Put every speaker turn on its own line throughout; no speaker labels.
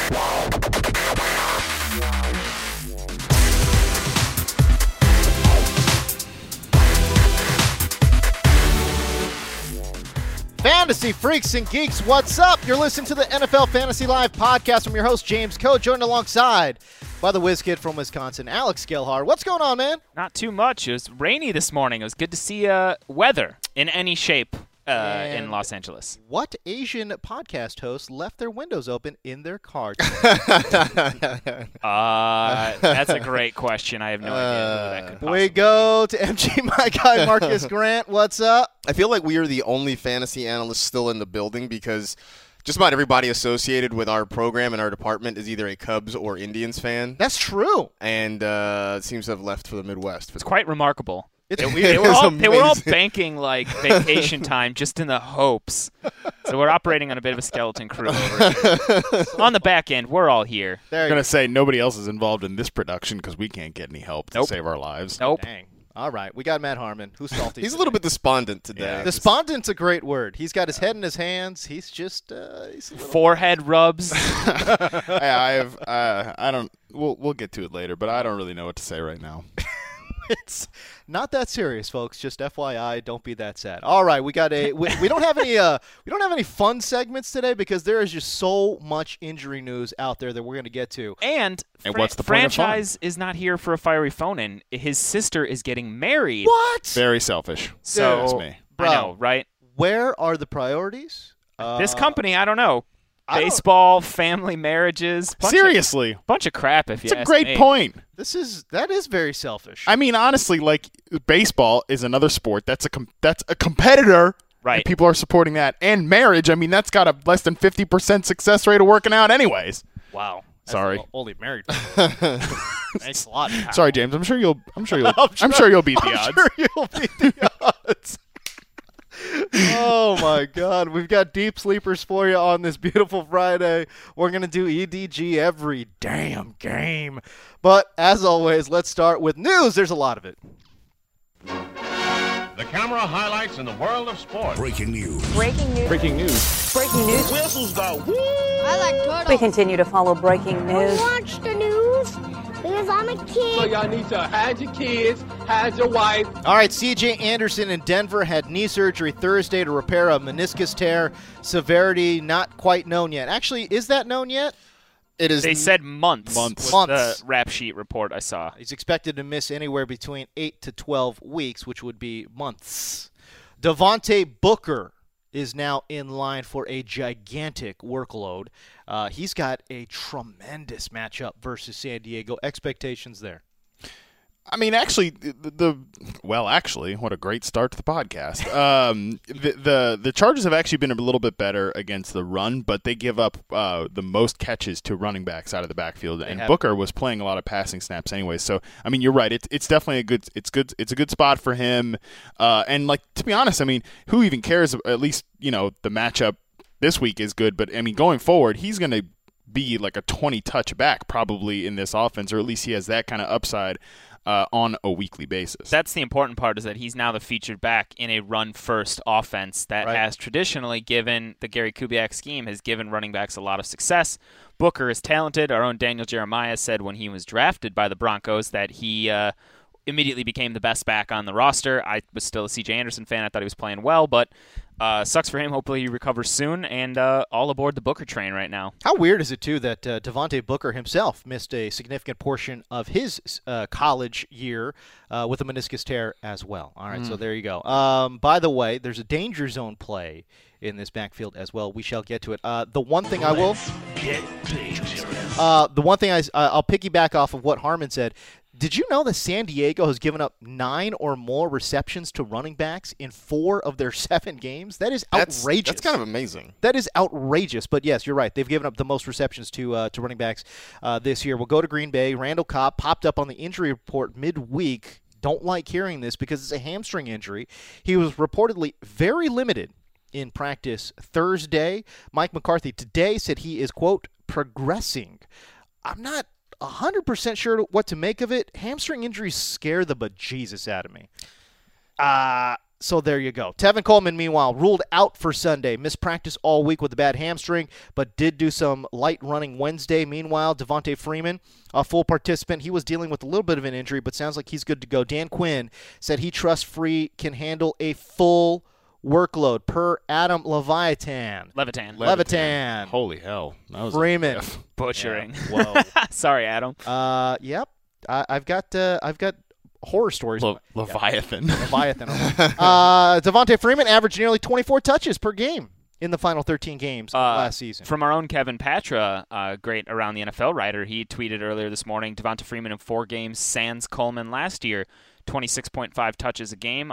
Fantasy freaks and geeks, what's up? You're listening to the NFL Fantasy Live podcast. I'm your host, James Coe, joined alongside by the whiz kid from Wisconsin, Alex Gelhard. What's going on, man?
Not too much. It was rainy this morning. It was good to see weather in any shape in Los Angeles.
What Asian podcast host left their windows open in their car?
That's a great question. I have no idea who that could possibly
We go to MG, my guy, Marcus Grant. What's up?
I feel like we are the only fantasy analysts still in the building because just about everybody associated with our program and our department is either a Cubs or Indians fan.
That's true.
And seems to have left for the Midwest.
It's quite remarkable.
They
were all banking like vacation time just in the hopes. So we're operating on a bit of a skeleton crew over here. On the back end, we're all here.
I'm going to say nobody else is involved in this production because we can't get any help to save our lives.
Nope.
Dang. All right. We got Matt Harmon. Who's salty?
He's a little bit despondent today.
Yeah.
Despondent's a great word. He's got his head in his hands. He's just he's a little...
Forehead rubs.
We'll get to it later, but I don't really know what to say right now.
It's not that serious, folks. Just FYI, don't be that sad. All right, we got we don't have any fun segments today because there is just so much injury news out there that we're going to get to.
And
what's the point of fun?
Franchise is not here for a fiery phone-in. His sister is getting married.
What?
Very selfish.
So
That's me.
Bro,
I know, right?
Where are the priorities?
This company, I don't know. Baseball, family marriages.
Seriously.
Bunch of crap, if you
It's a
ask
great
me.
point.
That is very selfish.
I mean, honestly, like baseball is another sport. That's a competitor.
Right.
And people are supporting that. And marriage, I mean, that's got a less than 50% success rate of working out anyways.
Wow.
Sorry.
Only married people. Thanks a lot. Pal.
Sorry, James. I'm sure you'll beat the odds.
I'm sure you'll beat the odds. Oh, my God. We've got deep sleepers for you on this beautiful Friday. We're going to do EDG every damn game. But, as always, let's start with news. There's a lot of it.
The camera highlights in the world of sports.
Breaking news.
Breaking news.
Breaking news.
Breaking news.
Whistles go woo!
I like turtles.
We continue to follow breaking news.
Watch the news because I'm a kid.
So y'all need to hide your kids, hide your wife.
All right, C.J. Anderson in Denver had knee surgery Thursday to repair a meniscus tear. Severity not quite known yet. Actually, is that known yet?
It is.
They said months.
Months.
The rap sheet report I saw.
He's expected to miss anywhere between 8 to 12 weeks, which would be months. Devontae Booker is now in line for a gigantic workload. He's got a tremendous matchup versus San Diego. Expectations there?
I mean, actually, what a great start to the podcast. The Chargers have actually been a little bit better against the run, but they give up the most catches to running backs out of the backfield, and Booker was playing a lot of passing snaps anyway. So, I mean, you're right. It's definitely a good spot for him. And like, to be honest, I mean, who even cares? At least, the matchup this week is good, but I mean, going forward, he's going to be like a 20-touch back probably in this offense, or at least he has that kind of upside on a weekly basis.
That's the important part, is that he's now the featured back in a run-first offense that has traditionally given the Gary Kubiak scheme, has given running backs a lot of success. Booker is talented. Our own Daniel Jeremiah said when he was drafted by the Broncos that he immediately became the best back on the roster. I was still a C.J. Anderson fan. I thought he was playing well, but sucks for him. Hopefully he recovers soon, and all aboard the Booker train right now.
How weird is it, too, that Devontae Booker himself missed a significant portion of his college year with a meniscus tear as well. All right, so there you go. By the way, there's a danger zone play in this backfield as well. We shall get to it. The one thing I'll piggyback off of what Harmon said. Did you know that San Diego has given up 9 or more receptions to running backs in 4 of their 7 games? That is outrageous.
That's kind of amazing.
That is outrageous. But, yes, you're right. They've given up the most receptions to running backs this year. We'll go to Green Bay. Randall Cobb popped up on the injury report midweek. Don't like hearing this because it's a hamstring injury. He was reportedly very limited in practice Thursday. Mike McCarthy today said he is, quote, progressing. I'm not 100% sure what to make of it. Hamstring injuries scare the bejesus out of me. So there you go. Tevin Coleman, meanwhile, ruled out for Sunday. Missed practice all week with a bad hamstring, but did do some light running Wednesday. Meanwhile, Devontae Freeman, a full participant. He was dealing with a little bit of an injury, but sounds like he's good to go. Dan Quinn said he trusts Free can handle a full workload per Adam Levitan.
Levitan.
Holy hell. That was
Freeman.
Butchering.
Yeah. Whoa.
Sorry, Adam.
Yep. I've got horror stories.
Leviathan.
Leviathan. Devontae Freeman averaged nearly 24 touches per game in the final 13 games last season.
From our own Kevin Patra, great Around the NFL writer, he tweeted earlier this morning, Devontae Freeman in 4 games, sans Coleman last year, 26.5 touches a game,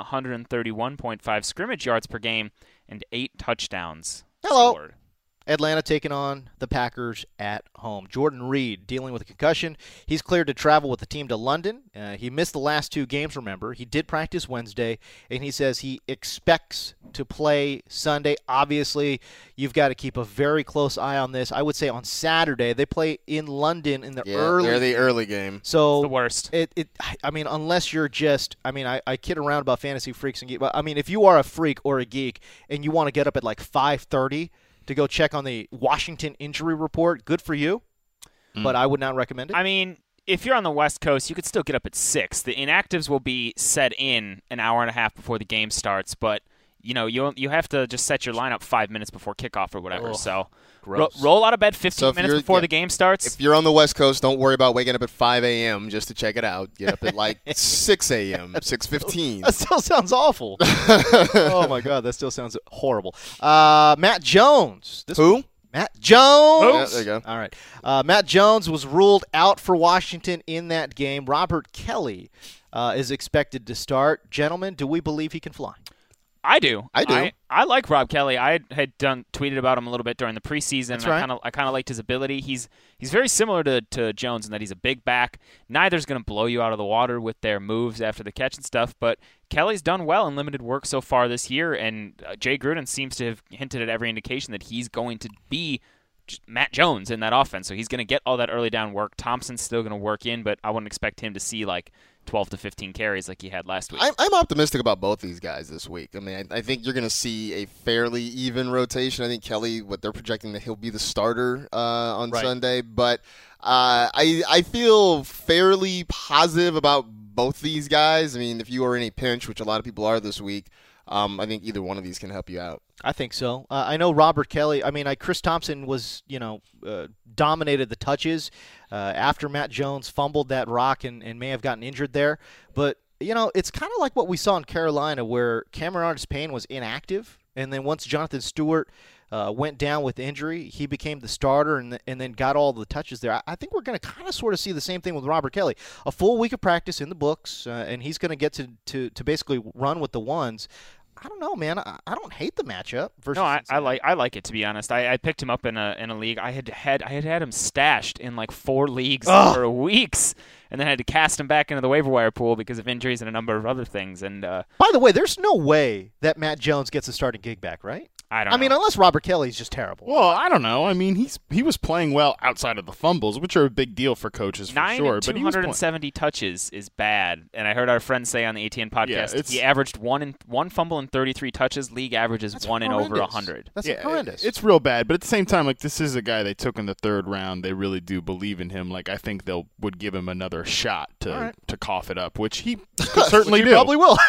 131.5 scrimmage yards per game, and 8 touchdowns scored.
Atlanta taking on the Packers at home. Jordan Reed dealing with a concussion. He's cleared to travel with the team to London. He missed the last 2 games, remember. He did practice Wednesday, and he says he expects to play Sunday. Obviously, you've got to keep a very close eye on this. I would say on Saturday. They play in London in the early.
They're the early game.
So
it's the worst.
Unless you're just, I kid around about fantasy freaks and geeks. But if you are a freak or a geek and you want to get up at like 5:30 to go check on the Washington injury report, good for you, but I would not recommend it.
If you're on the West Coast, you could still get up at 6. The inactives will be set in an hour and a half before the game starts, but you have to just set your lineup 5 minutes before kickoff or whatever. So roll out of bed 15 minutes before the game starts.
If you're on the West Coast, don't worry about waking up at 5 a.m. just to check it out. Get up at like 6 a.m., 6:15.
That still sounds awful. Oh, my God, that still sounds horrible. Matt Jones.
Who?
Matt Jones.
Yeah, there you go.
All right. Matt Jones was ruled out for Washington in that game. Robert Kelly is expected to start. Gentlemen, do we believe he can fly?
I do.
I
like Rob Kelly. I had tweeted about him a little bit during the preseason.
That's right.
I kind of liked his ability. He's very similar to Jones in that he's a big back. Neither's going to blow you out of the water with their moves after the catch and stuff, but Kelly's done well in limited work so far this year, and Jay Gruden seems to have hinted at every indication that he's going to be Matt Jones in that offense. So he's going to get all that early down work. Thompson's still going to work in, but I wouldn't expect him to see like 12 to 15 carries like he had last week.
I'm optimistic about both these guys this week. I think you're going to see a fairly even rotation. I think Kelly, what they're projecting, that he'll be the starter on Sunday. But I feel fairly positive about both these guys. If you are in a pinch, which a lot of people are this week, I think either one of these can help you out.
I think so. I know Robert Kelly. Chris Thompson was, dominated the touches after Matt Jones fumbled that rock and may have gotten injured there. But, it's kind of like what we saw in Carolina where Cameron Artis-Payne was inactive. And then once Jonathan Stewart went down with injury, he became the starter and then got all the touches there. I think we're going to kind of sort of see the same thing with Robert Kelly. A full week of practice in the books, and he's going to get to basically run with the ones. I don't know, man. I don't hate the matchup.
No, I like it, to be honest. I picked him up in a league. I had him stashed in like 4 leagues for weeks, and then had to cast him back into the waiver wire pool because of injuries and a number of other things. And
by the way, there's no way that Matt Jones gets a starting gig back, right?
I don't know.
Unless Robert Kelly's just terrible.
Well, I don't know. He was playing well outside of the fumbles, which are a big deal for coaches for
9
sure.
and 270 touches is bad. And I heard our friend say on the ATN podcast, he averaged one fumble and 33 touches. League averages one in over 100.
That's horrendous.
It's real bad. But at the same time, this is a guy they took in the 3rd round. They really do believe in him. I think would give him another shot to cough it up, which he could certainly do.
Probably will.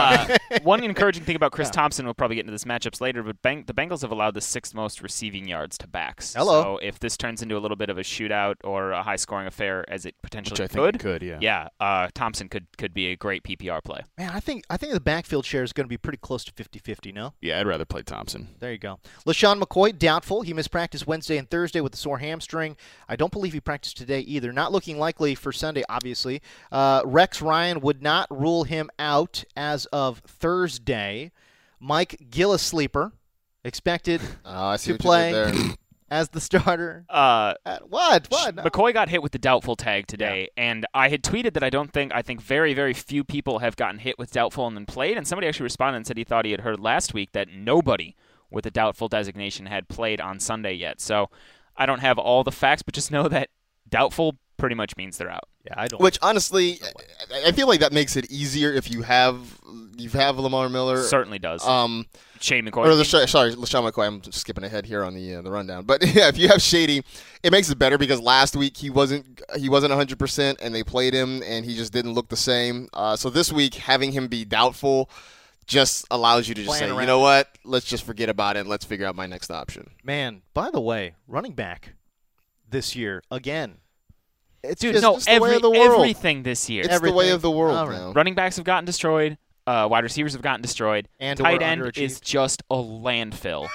One encouraging thing about Chris Thompson, we'll probably get into this matchups later, but the Bengals have allowed the 6th most receiving yards to backs.
Hello.
So if this turns into a little bit of a shootout or a high-scoring affair, as it potentially
Which I think it could, yeah.
Thompson could be a great PPR play.
Man, I think the backfield share is going to be pretty close to 50-50, no?
Yeah, I'd rather play Thompson.
There you go. LaShawn McCoy, doubtful. He missed practice Wednesday and Thursday with a sore hamstring. I don't believe he practiced today either. Not looking likely for Sunday, obviously. Rex Ryan would not rule him out as of Thursday. Mike Gillisleeper expected to play as the starter. What? No.
McCoy got hit with the doubtful tag today, and I had tweeted that I think very, very few people have gotten hit with doubtful and then played, and somebody actually responded and said he thought he had heard last week that nobody with a doubtful designation had played on Sunday yet. So I don't have all the facts, but just know that doubtful pretty much means they're out.
Yeah, I don't.
Which honestly, I feel like that makes it easier if you have Lamar Miller.
Certainly does. Shady McCoy.
Or LeSean McCoy. I'm just skipping ahead here on the rundown. But yeah, if you have Shady, it makes it better because last week he wasn't 100%, and they played him, and he just didn't look the same. So this week, having him be doubtful just allows you to just say, you know what, let's just forget about it and let's figure out my next option.
Man, by the way, running back this year again.
It's the way of the world.
Everything this year.
It's the way of the world now.
Running backs have gotten destroyed. Wide receivers have gotten destroyed.
And
tight end is just a landfill.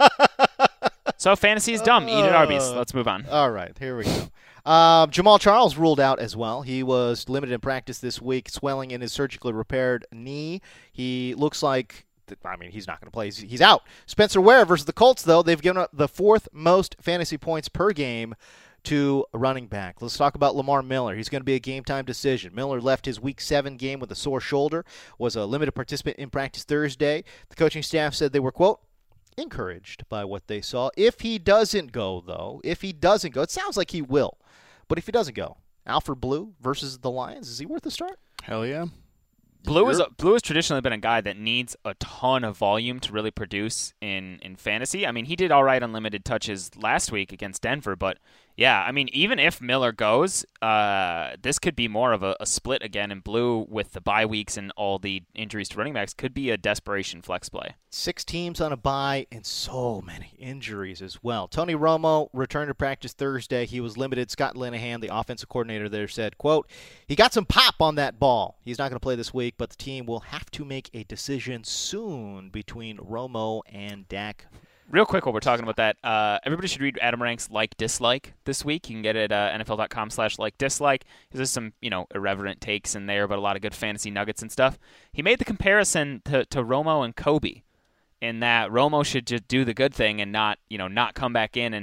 So fantasy is dumb. Eat at Arby's. Let's move on.
All right, here we go. Jamal Charles ruled out as well. He was limited in practice this week, swelling in his surgically repaired knee. He looks like, he's not going to play. He's out. Spencer Ware versus the Colts, though. They've given up the 4th most fantasy points per game to a running back. Let's talk about Lamar Miller. He's going to be a game-time decision. Miller left his Week 7 game with a sore shoulder, was a limited participant in practice Thursday. The coaching staff said they were, quote, encouraged by what they saw. If he doesn't go, though, it sounds like he will. But if he doesn't go, Alfred Blue versus the Lions, is he worth a start?
Hell yeah.
Blue has traditionally been a guy that needs a ton of volume to really produce in fantasy. I mean, he did all right on limited touches last week against Denver, but yeah, I mean, even if Miller goes, this could be more of a split again, and Blue with the bye weeks and all the injuries to running backs could be a desperation flex play.
6 teams on a bye and so many injuries as well. Tony Romo returned to practice Thursday. He was limited. Scott Linehan, the offensive coordinator there, said, quote, he got some pop on that ball. He's not going to play this week, but the team will have to make a decision soon between Romo and Dak.
Real quick while we're talking about that, everybody should read Adam Rank's like-dislike this week. You can get it at NFL.com/like-dislike. There's some, irreverent takes in there, but a lot of good fantasy nuggets and stuff. He made the comparison to Romo and Kobe, in that Romo should just do the good thing and not come back in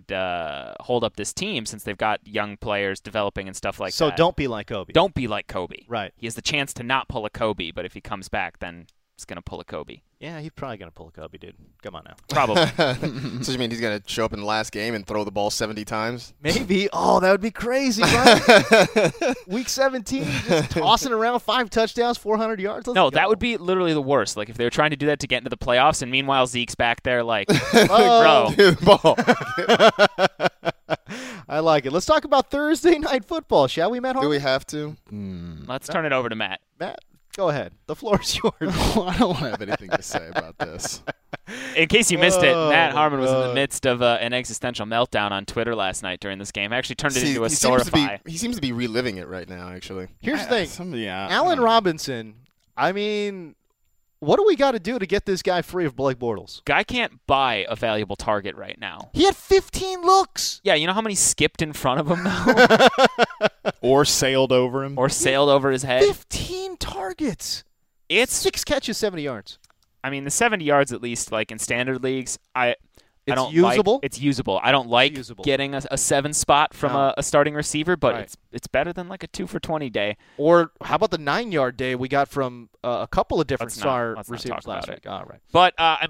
and hold up this team since they've got young players developing and stuff like that.
So don't be like Kobe.
Don't be like Kobe.
Right.
He has the chance to not pull a Kobe, but if he comes back, then he's going to pull a Kobe.
Yeah, he's probably going to pull a Kobe, dude. Come on now.
Probably.
So you mean he's going to show up in the last game and throw the ball 70 times?
Maybe. Oh, that would be crazy, right? Week 17, just tossing around 5 touchdowns, 400 yards.
No, that would be literally the worst. Like if they were trying to do that to get into the playoffs, and meanwhile Zeke's back there like, bro.
Dude, ball.
I like it. Let's talk about Thursday night football, shall we, Matt Harmon?
Do we have to?
Let's turn it over to Matt.
Matt, go ahead. The floor is yours.
I don't have anything to say about this.
In case you missed it, Matt Harmon was in the midst of an existential meltdown on Twitter last night during this game. I actually turned it into a Storify.
He seems to be reliving it right now, actually.
Here's the thing. Allen Robinson, what do we got to do to get this guy free of Blake Bortles?
Guy can't buy a valuable target right now.
He had 15 looks.
Yeah, you know how many skipped in front of him, though?
Or sailed over him.
Or sailed over his head.
15 targets. It's 6 catches, 70 yards.
I mean, the 70 yards at least, like in standard leagues,
It's usable?
It's usable. I don't like getting a 7 spot from a starting receiver, but it's better than like a 2 for 20 day.
Or how about the 9-yard day we got from a couple of different star receivers last week? All right.
But,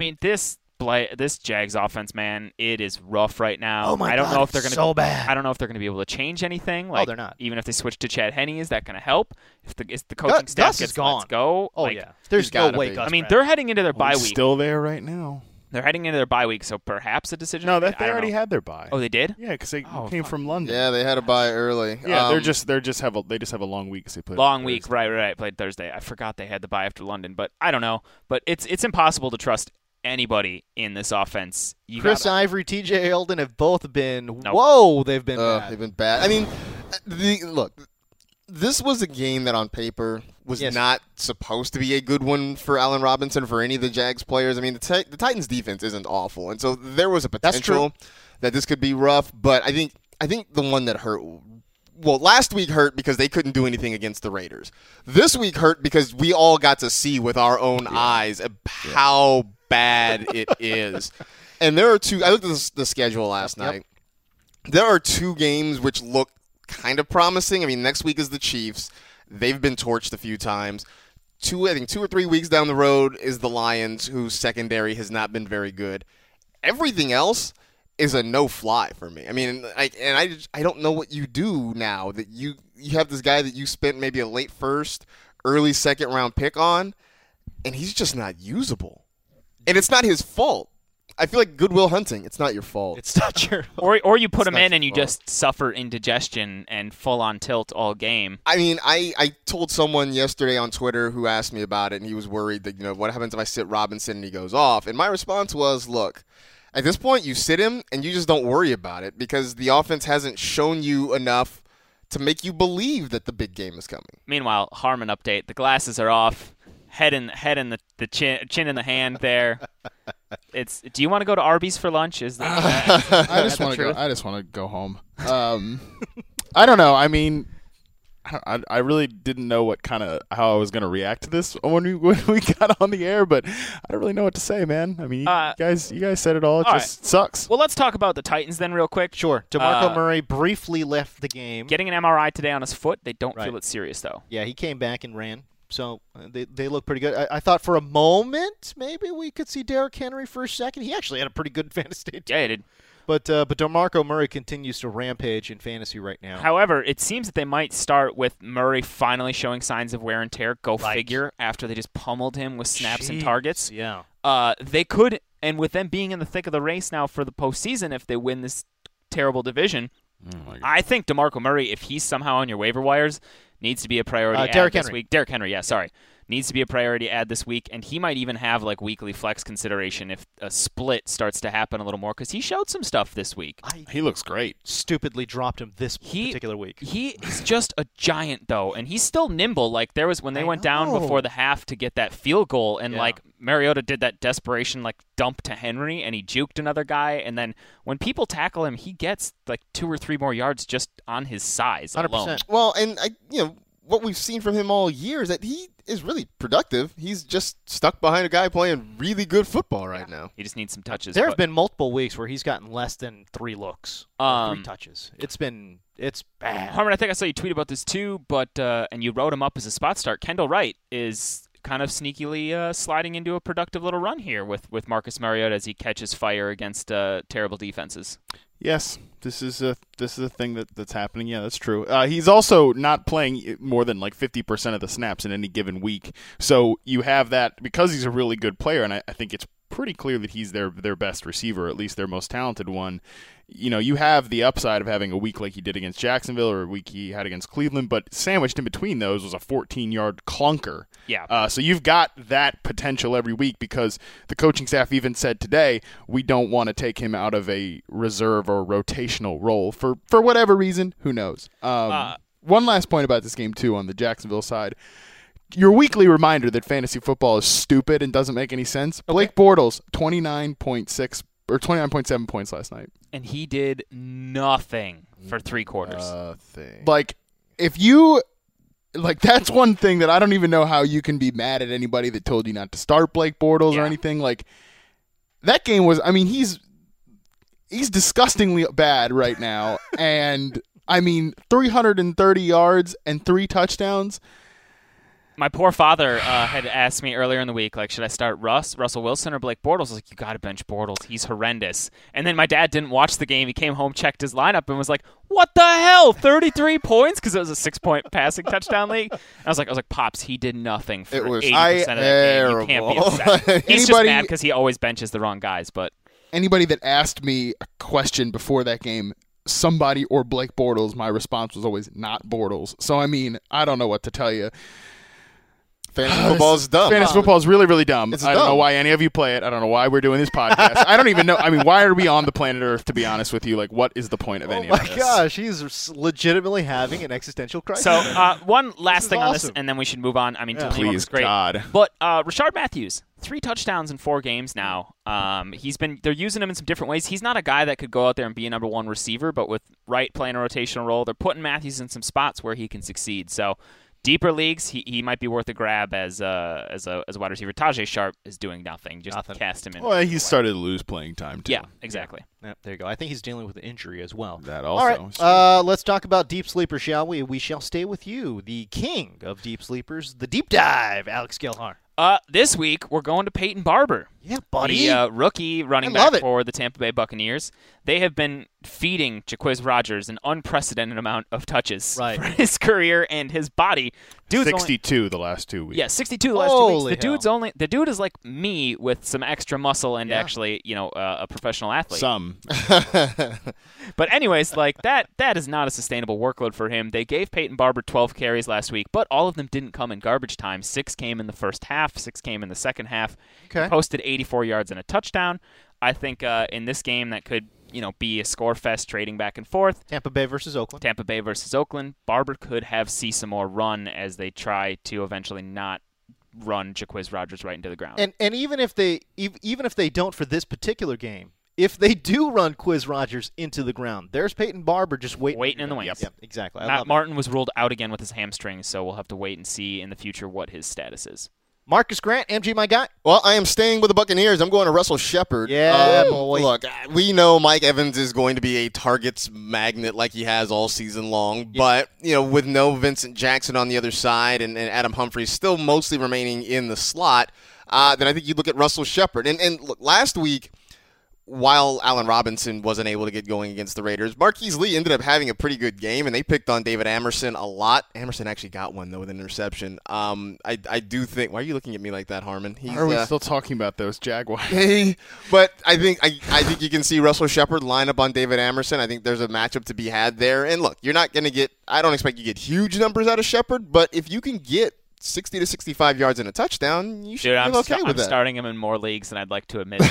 this Jags offense, man, it is rough right now.
Oh, my God,
know if they're gonna
so bad.
I don't know if they're going to be able to change anything.
They're not.
Even if they switch to Chad Henne, is that going to help? If the coaching staff
Gus
gets
is gone.
Let's go.
Oh, yeah. There's no way Gus.
I mean, they're heading into their bye week.
Still there right now.
They're heading into their bye week, so perhaps a decision.
No, they already had their bye.
Oh, they did?
Yeah, because they came from London.
Yeah, they had a bye early.
Yeah, they just have a long week. They played
long week, right. Played Thursday. I forgot they had the bye after London, but I don't know. But it's impossible to trust anybody in this offense.
Chris Ivory, T.J. Yeldon have both been. Nope. Whoa, they've been bad.
They've been bad. I mean, look. This was a game that on paper was not supposed to be a good one for Allen Robinson, for any of the Jags players. I mean, the Titans' defense isn't awful, and so there was a potential that this could be rough. But I think the one that hurt, well, last week hurt because they couldn't do anything against the Raiders. This week hurt because we all got to see with our own eyes how bad it is. And there are 2. I looked at the schedule last night. There are 2 games which look kind of promising. I mean, next week is the Chiefs. They've been torched a few times. 2 or 3 weeks down the road is the Lions, whose secondary has not been very good. Everything else is a no-fly for me. I mean, I don't know what you do now that you have this guy that you spent maybe a late first, early second round pick on, and he's just not usable. And it's not his fault. I feel like Goodwill Hunting. It's not your fault.
It's not your
fault. Or you put him in and you just suffer indigestion and full-on tilt all game.
I mean, I told someone yesterday on Twitter who asked me about it, and he was worried that, what happens if I sit Robinson and he goes off? And my response was, look, at this point, you sit him and you just don't worry about it because the offense hasn't shown you enough to make you believe that the big game is coming.
Meanwhile, Harmon update: the glasses are off, head in the chin in the hand. There, do you want to go to Arby's for lunch? Is that?
I just want to go. I just want to go home. I don't know. I mean, I really didn't know how I was going to react to this when we got on the air, but I don't really know what to say, man. I mean, you guys said it all. It just sucks.
Well, let's talk about the Titans then real quick.
Sure. DeMarco Murray briefly left the game.
Getting an MRI today on his foot. They don't feel it's serious, though.
Yeah, he came back and ran. So they look pretty good. I thought for a moment maybe we could see Derrick Henry for a second. He actually had a pretty good fantasy day.
Yeah, he did.
But DeMarco Murray continues to rampage in fantasy right now.
However, it seems that they might start with Murray finally showing signs of wear and tear. Go figure, after they just pummeled him with snaps and targets.
Yeah.
They could, and with them being in the thick of the race now for the postseason, if they win this terrible division, I think DeMarco Murray, if he's somehow on your waiver wires, needs to be a priority add this week. Derrick Henry, needs to be a priority add this week, and he might even have weekly flex consideration if a split starts to happen a little more because he showed some stuff this week.
He looks great.
Stupidly dropped him this particular week.
He is just a giant though, and he's still nimble. There was when they went down before the half to get that field goal, and Mariota did that desperation dump to Henry, and he juked another guy, and then when people tackle him, he gets 2 or 3 more yards just on his size
100%.
alone.
Well, and what we've seen from him all year is that he is really productive. He's just stuck behind a guy playing really good football right now.
He just needs some touches.
There have been multiple weeks where he's gotten less than 3 looks, 3 touches. It's bad.
Harmon, I think I saw you tweet about this too, but and you wrote him up as a spot start. Kendall Wright is kind of sneakily sliding into a productive little run here with Marcus Mariota as he catches fire against terrible defenses.
Yes, this is a thing that's happening. Yeah, that's true. He's also not playing more than 50% of the snaps in any given week. So you have that because he's a really good player, and I think it's pretty clear that he's their best receiver, at least their most talented one. You have the upside of having a week like he did against Jacksonville or a week he had against Cleveland, but sandwiched in between those was a 14-yard clunker.
Yeah.
So you've got that potential every week because the coaching staff even said today we don't want to take him out of a reserve or rotational role for whatever reason. Who knows? One last point about this game, too, on the Jacksonville side. Your weekly reminder that fantasy football is stupid and doesn't make any sense. Okay. Blake Bortles, 29.6 or 29.7 points last night.
And he did nothing for 3 quarters.
If you that's one thing that I don't even know how you can be mad at anybody that told you not to start Blake Bortles or anything. That game was, he's disgustingly bad right now. And 330 yards and 3 touchdowns.
My poor father had asked me earlier in the week, should I start Russell Wilson or Blake Bortles? I was like, you got to bench Bortles. He's horrendous. And then my dad didn't watch the game. He came home, checked his lineup, and was like, what the hell? 33 points? Because it was a 6-point passing touchdown league. And I was like, Pops, he did nothing for 80% of that game. You can't be upset. He's just mad because he always benches the wrong guys. But
anybody that asked me a question before that game, somebody or Blake Bortles, my response was always not Bortles. So, I don't know what to tell you.
Fantasy football is dumb.
Fantasy football is really, really dumb.
I
don't know why any of you play it. I don't know why we're doing this podcast. I don't even know. Why are we on the planet Earth, to be honest with you? What is the point of any of this?
Oh, my gosh. He's legitimately having an existential crisis.
So, one last thing on this, and then we should move on.
Please,
great.
God.
But Rashard Matthews, 3 touchdowns in 4 games now. They're using him in some different ways. He's not a guy that could go out there and be a number 1 receiver, but with Wright playing a rotational role, they're putting Matthews in some spots where he can succeed. So, deeper leagues, he might be worth a grab as a wide receiver. Tajay Sharp is doing nothing. Just cast him in.
Well, he started to lose playing time, too.
Yeah, exactly.
Yeah, there you go. I think he's dealing with an injury as well.
That also.
All right, let's talk about deep sleepers, shall we? We shall stay with you, the king of deep sleepers, the deep dive, Alex Gelhar.
This week, we're going to Peyton Barber.
Yeah, buddy.
The rookie running back for the Tampa Bay Buccaneers. They have been feeding Jacquizz Rodgers an unprecedented amount of touches for his career and his body. Dude's
62 the last 2 weeks.
Yeah, 62 the last 2 weeks. The dude is like me with some extra muscle and actually, a professional athlete.
Some.
But anyways, like that is not a sustainable workload for him. They gave Peyton Barber 12 carries last week, but all of them didn't come in garbage time. 6 came in the first half, 6 came in the second half.
Okay.
He posted 84 yards and a touchdown. I think in this game that could be a score fest trading back and forth.
Tampa Bay versus Oakland. Barber could see some more run as they try to eventually not run Jacquizz Rodgers right into the ground. And even if they don't for this particular game, if they do run Quiz Rodgers into the ground, there's Peyton Barber just waiting
in the wings.
Yep, exactly.
Matt Martin was ruled out again with his hamstring, so we'll have to wait and see in the future what his status is.
Marcus Grant, MG, my guy.
Well, I am staying with the Buccaneers. I'm going to Russell Shepard.
Yeah, boy.
Look, we know Mike Evans is going to be a targets magnet like he has all season long. Yeah. But, with no Vincent Jackson on the other side and Adam Humphries still mostly remaining in the slot, then I think you look at Russell Shepard. And look, last week, while Allen Robinson wasn't able to get going against the Raiders, Marquise Lee ended up having a pretty good game, and they picked on David Amerson a lot. Amerson actually got one, though, with an interception. I do think – why are you looking at me like that, Harmon?
Why are we still talking about those Jaguars?
But I think you can see Russell Shepard line up on David Amerson. I think there's a matchup to be had there. And, look, you're not going to get – I don't expect you to get huge numbers out of Shepard, but if you can get 60 to 65 yards and a touchdown, you should feel okay with that.
I'm starting him in more leagues than I'd like to admit.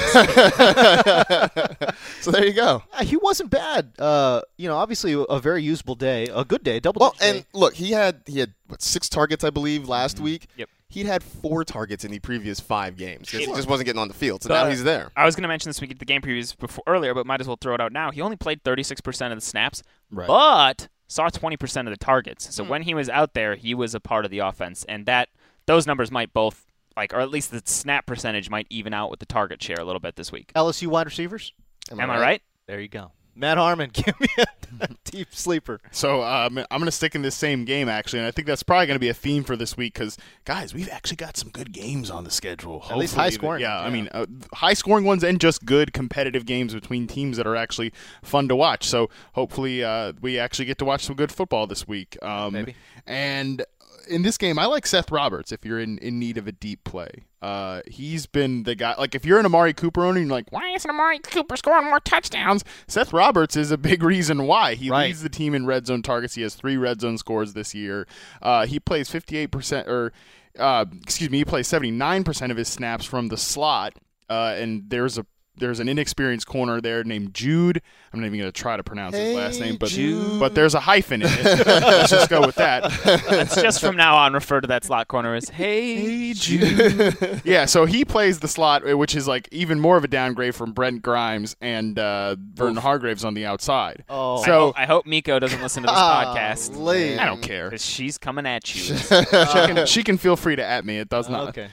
So there you go.
He wasn't bad. Obviously a very usable day, a good day, double-digit day.
And look, he had 6 targets, I believe, last week.
Yep.
He'd had 4 targets in the previous 5 games. He just wasn't getting on the field, so now he's there.
I was going to mention this week at the game previews earlier, but might as well throw it out now. He only played 36% of the snaps, but saw 20% of the targets. So when he was out there, he was a part of the offense, and those numbers might both, or at least the snap percentage might even out with the target share a little bit this week.
LSU wide receivers?
Am I right?
There you go. Matt Harmon, give me a deep sleeper.
So I'm going to stick in this same game, actually, and I think that's probably going to be a theme for this week because, guys, we've actually got some good games on the schedule.
At least high-scoring.
Yeah, I mean, high-scoring ones and just good competitive games between teams that are actually fun to watch. So hopefully we actually get to watch some good football this week.
Maybe.
And in this game, I like Seth Roberts if you're in need of a deep play. He's been the guy. Like, if you're an Amari Cooper owner and you're like, why isn't Amari Cooper scoring more touchdowns? Seth Roberts is a big reason why. He leads the team in red zone targets. He has 3 red zone scores this year. He plays 58%, he plays 79% of his snaps from the slot. And there's an inexperienced corner there named Jude. I'm not even going to try to pronounce his last name, but there's a hyphen in it. Let's just go with that.
Let's just from now on refer to that slot corner as Hey Jude.
Yeah, so he plays the slot, which is like even more of a downgrade from Brent Grimes and Vernon Hargreaves on the outside.
Oh.
So
I hope Miko doesn't listen to this podcast.
I don't care.
Because she's coming at you.
She can feel free to at me. It does not.
Okay.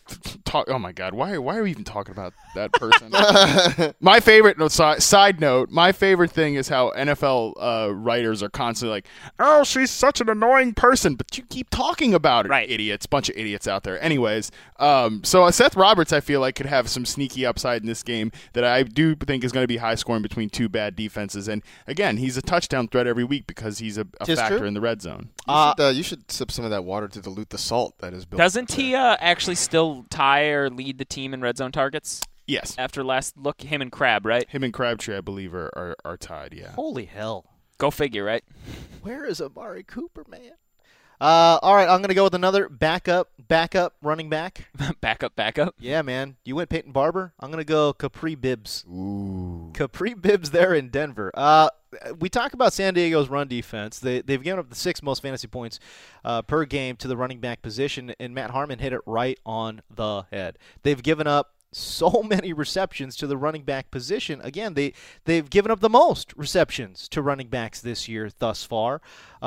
Oh my God! Why are we even talking about that person? My favorite. Side note. My favorite thing is how NFL writers are constantly like, "Oh, she's such an annoying person," but you keep talking about it.
Right.
Idiots. Bunch of idiots out there. Anyways, so Seth Roberts, I feel like could have some sneaky upside in this game that I do think is going to be high scoring between 2 bad defenses. And again, he's a touchdown threat every week because he's a factor in the red zone.
You should sip some of that water to dilute the salt that is built.
Doesn't he actually still tie or lead the team in red zone targets?
Yes.
After last look, him and Crab, right?
Him and Crabtree, I believe, are tied, yeah.
Holy hell.
Go figure, right?
Where is Amari Cooper, man? All right, I'm going to go with another backup running back.
Backup?
Yeah, man. You went Peyton Barber. I'm going to go Capri Bibbs.
Ooh.
Capri Bibbs there in Denver. We talk about San Diego's run defense. They've given up the 6th most fantasy points per game to the running back position, and Matt Harmon hit it right on the head. They've given up so many receptions to the running back position. Again, they've given up the most receptions to running backs this year thus far.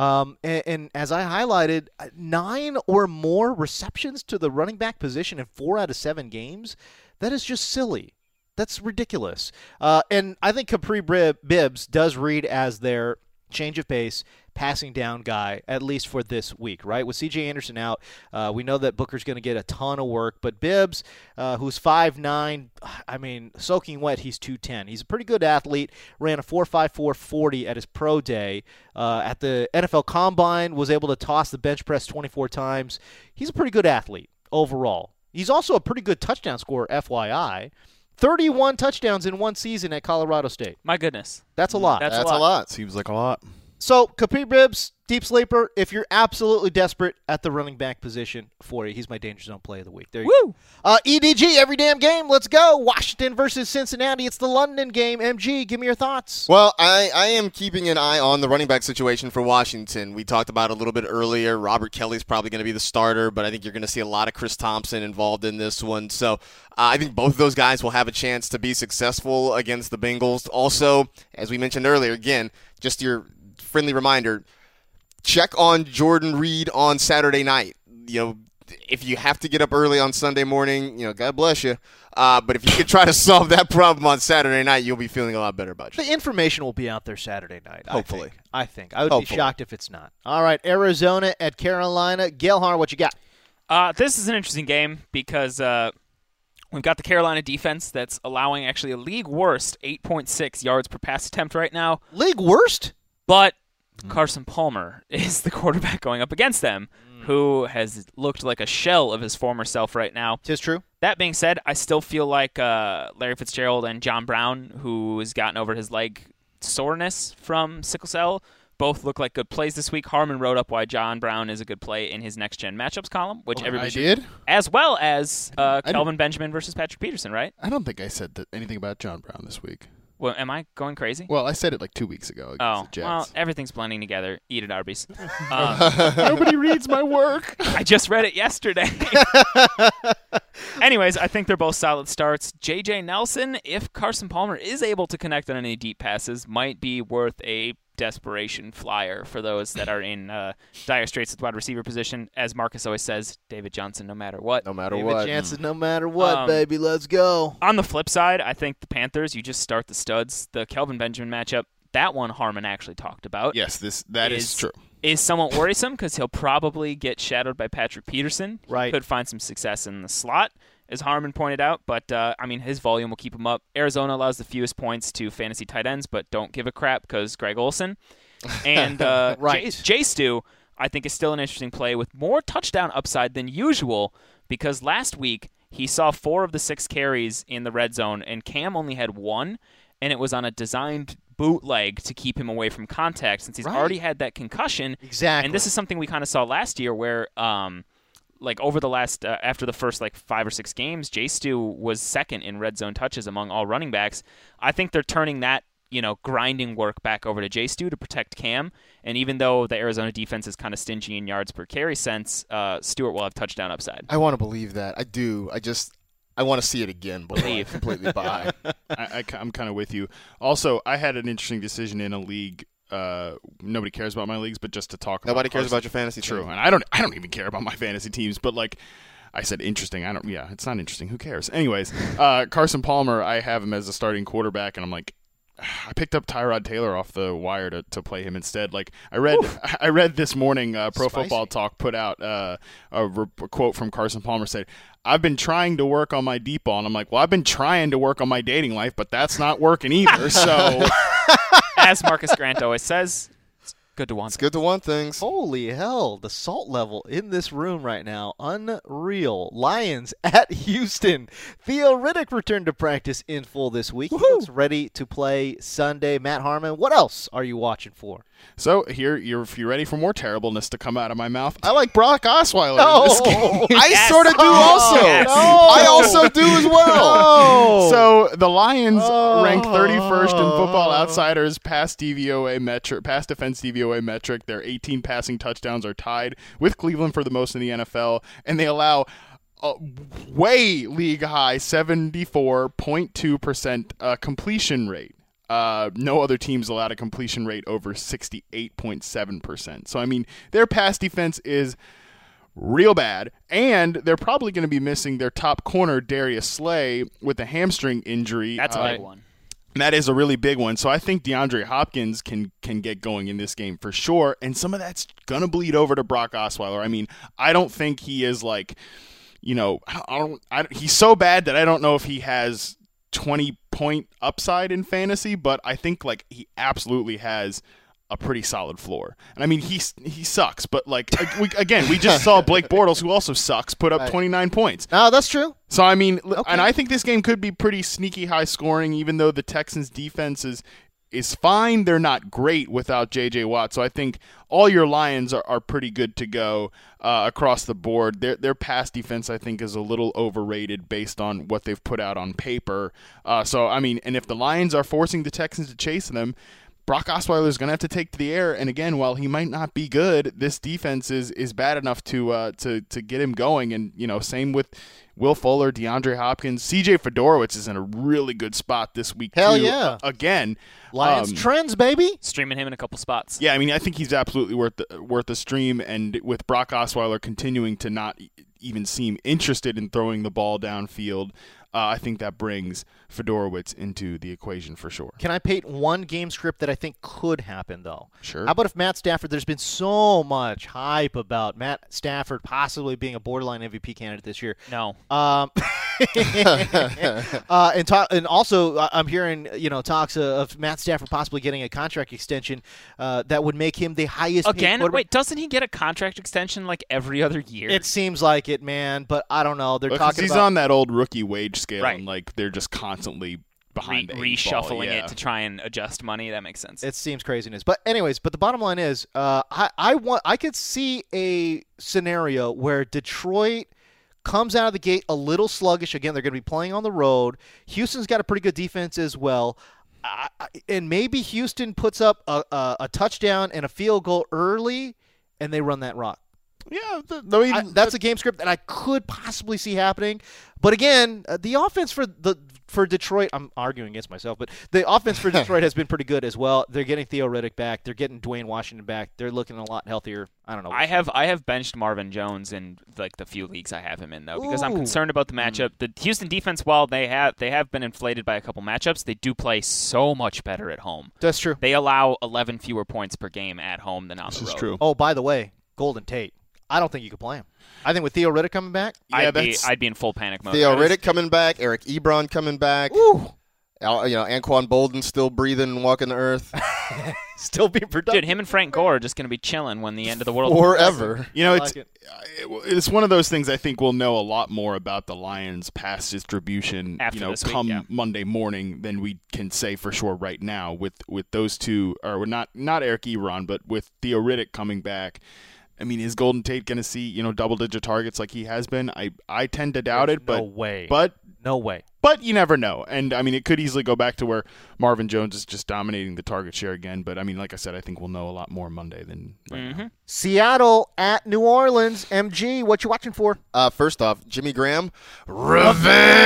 And as I highlighted, 9 or more receptions to the running back position in 4 out of 7 games. That is just silly. That's ridiculous. And I think Capri Bibbs does read as their change of pace, passing down guy, at least for this week, right? With C.J. Anderson out, we know that Booker's going to get a ton of work, but Bibbs, who's 5'9", I mean, soaking wet, he's 210. He's a pretty good athlete, ran a 4.54 40 at his pro day. At the NFL Combine, was able to toss the bench press 24 times. He's a pretty good athlete overall. He's also a pretty good touchdown scorer, FYI. 31 touchdowns in one season at Colorado State.
My goodness.
That's a lot.
That's a lot.
Seems like a lot.
So, Kapri Bibbs, deep sleeper, if you're absolutely desperate at the running back position for you, he's my danger zone play of the week. There you go. EDG, every damn game. Let's go. Washington versus Cincinnati. It's the London game. MG, give me your thoughts.
Well, I am keeping an eye on the running back situation for Washington. We talked about it a little bit earlier. Robert Kelly's probably going to be the starter, but I think you're going to see a lot of Chris Thompson involved in this one. So I think both of those guys will have a chance to be successful against the Bengals. Also, as we mentioned earlier, again, just your friendly reminder, check on Jordan Reed on Saturday night. If you have to get up early on Sunday morning, God bless you. But if you could try to solve that problem on Saturday night, you'll be feeling a lot better about you.
The information will be out there Saturday night.
Hopefully.
I think. I would be shocked if it's not. All right, Arizona at Carolina. Gelhar, what you got?
This is an interesting game because we've got the Carolina defense that's allowing actually a league worst 8.6 yards per pass attempt right now.
League worst?
But Carson Palmer is the quarterback going up against them, who has looked like a shell of his former self right now.
'Tis true.
That being said, I still feel like Larry Fitzgerald and John Brown, who has gotten over his leg soreness from sickle cell, both look like good plays this week. Harmon wrote up why John Brown is a good play in his next-gen matchups column, which everybody
did.
As well as Kelvin Benjamin versus Patrick Peterson, right?
I don't think I said anything about John Brown this week.
Well, am I going crazy?
Well, I said it like 2 weeks ago against the Jets.
Well, everything's blending together. Eat it, Arby's.
Nobody reads my work.
I just read it yesterday. Anyways, I think they're both solid starts. J.J. Nelson, if Carson Palmer is able to connect on any deep passes, might be worth a desperation flyer for those that are in dire straits at the wide receiver position. As Marcus always says, David Johnson, no matter what.
No matter
David
what.
Johnson, no matter what, baby. Let's go.
On the flip side, I think the Panthers, you just start the studs. The Kelvin Benjamin matchup, that one Harmon actually talked about.
Yes, that is true.
Is somewhat worrisome because he'll probably get shadowed by Patrick Peterson.
Right.
Could find some success in the slot, as Harmon pointed out. But, his volume will keep him up. Arizona allows the fewest points to fantasy tight ends, but don't give a crap because Greg Olsen. And
right.
Jay Stu, I think, is still an interesting play with more touchdown upside than usual because last week he saw 4 of the 6 carries in the red zone, and Cam only had 1, and it was on a designed bootleg to keep him away from contact since he's already had that concussion.
Exactly.
And this is something we kind of saw last year where over the last after the first 5 or 6 games, Jay Stu was second in red zone touches among all running backs. I think they're turning that grinding work back over to Jay Stu to protect Cam. And even though the Arizona defense is kind of stingy in yards per carry sense, Stewart will have touchdown upside.
I want to believe that. I do. I want to see it again.
Believe.
Completely buy.
I'm kind of with you. Also, I had an interesting decision in a league. Nobody cares about my leagues, but just to talk about
Nobody cares about your fantasy
team.
team.
And I don't even care about my fantasy teams, but I said interesting. It's not interesting. Who cares? Anyways, Carson Palmer, I have him as a starting quarterback, and I'm like, I picked up Tyrod Taylor off the wire to play him instead. I read this morning Pro Football Talk put out a quote from Carson Palmer said, "I've been trying to work on my deep ball," and I'm like, well, I've been trying to work on my dating life, but that's not working either. So,
as Marcus Grant always says, it's good to want.
It's good to want things.
Holy hell, the salt level in this room right now, unreal. Lions at Houston. Theo Riddick returned to practice in full this week. Woo-hoo. He looks ready to play Sunday. Matt Harmon, what else are you watching for?
So here, if you're ready for more terribleness to come out of my mouth, I like Brock Osweiler in this game.
I sort of do also.
Yes.
No. I also do as well.
So the Lions ranked 31st in Football Outsiders pass DVOA metric, pass defense DVOA metric. Their 18 passing touchdowns are tied with Cleveland for the most in the NFL, and they allow way league high 74.2% completion rate. No other teams allowed a completion rate over 68.7%. So, their pass defense is real bad, and they're probably going to be missing their top corner, Darius Slay, with a hamstring injury.
That's a big one.
And that is a really big one. So I think DeAndre Hopkins can get going in this game for sure. And some of that's going to bleed over to Brock Osweiler. I mean, I don't think he is like, he's so bad that I don't know if he has 20-point upside in fantasy, but I think like he absolutely has a pretty solid floor. And I mean, he sucks, but like we just saw Blake Bortles, who also sucks, put up 29 points.
Oh, that's true.
So I mean,
okay.
And I think this game could be pretty sneaky high scoring, even though the Texans' defense is fine. They're not great without J.J. Watt. So I think all your Lions are pretty good to go across the board. Their pass defense, I think, is a little overrated based on what they've put out on paper. So I mean, and if the Lions are forcing the Texans to chase them, Brock Osweiler is going to have to take to the air, and again, while he might not be good, this defense is bad enough to get him going. And same with Will Fuller, DeAndre Hopkins, C.J. Fedorowicz is in a really good spot this week.
Hell
too.
Yeah!
Again,
Lions trends, baby.
Streaming him in a couple spots.
Yeah, I mean, I think he's absolutely worth the stream, and with Brock Osweiler continuing to not even seem interested in throwing the ball downfield, I think that brings Fedorowicz into the equation for sure.
Can I paint one game script that I think could happen, though?
Sure.
How about if Matt Stafford, there's been so much hype about Matt Stafford possibly being a borderline MVP candidate this year.
No.
And also I'm hearing, talks of Matt Stafford possibly getting a contract extension that would make him the highest paid quarterback.
Wait, doesn't he get a contract extension like every other year?
It seems like it, man, but I don't know. They're talking
he's
about
on that old rookie wage scale,
right.
And like they're just constantly behind the
reshuffling
yeah.
it to try and adjust money. That makes sense.
It seems craziness, but the bottom line is, I could see a scenario where Detroit comes out of the gate a little sluggish. Again, they're going to be playing on the road. Houston's got a pretty good defense as well. And maybe Houston puts up a touchdown and a field goal early, and they run that rock.
Yeah,
that's a game script that I could possibly see happening. But again, the offense for Detroit, I'm arguing against myself, but the offense for Detroit has been pretty good as well. They're getting Theo Riddick back. They're getting Dwayne Washington back. They're looking a lot healthier. I don't know.
I have benched Marvin Jones in like the few leagues I have him in, though, because I'm concerned about the matchup. The Houston defense, while they have been inflated by a couple matchups, they do play so much better at home.
That's true.
They allow 11 fewer points per game at home than on the road.
This is true.
Oh, by the way, Golden Tate. I don't think you could play him. I think with Theo Riddick coming back,
I'd be in full panic mode.
Theo Riddick coming back, Eric Ebron coming back.
Ooh.
Anquan Bolden still breathing and walking the earth.
Still being productive.
Dude, him and Frank Gore are just going to be chilling when the end of the world
forever.
It's one of those things. I think we'll know a lot more about the Lions' pass distribution come Monday morning than we can say for sure right now. With those two, or not Eric Ebron, but with Theo Riddick coming back. I mean, is Golden Tate going to see, double-digit targets like he has been? I tend to doubt it, but
no way. No way.
But you never know. And, I mean, it could easily go back to where Marvin Jones is just dominating the target share again. But, I mean, like I said, I think we'll know a lot more Monday than right now.
Seattle at New Orleans. MG, what you watching for?
First off, Jimmy Graham.
Revenge!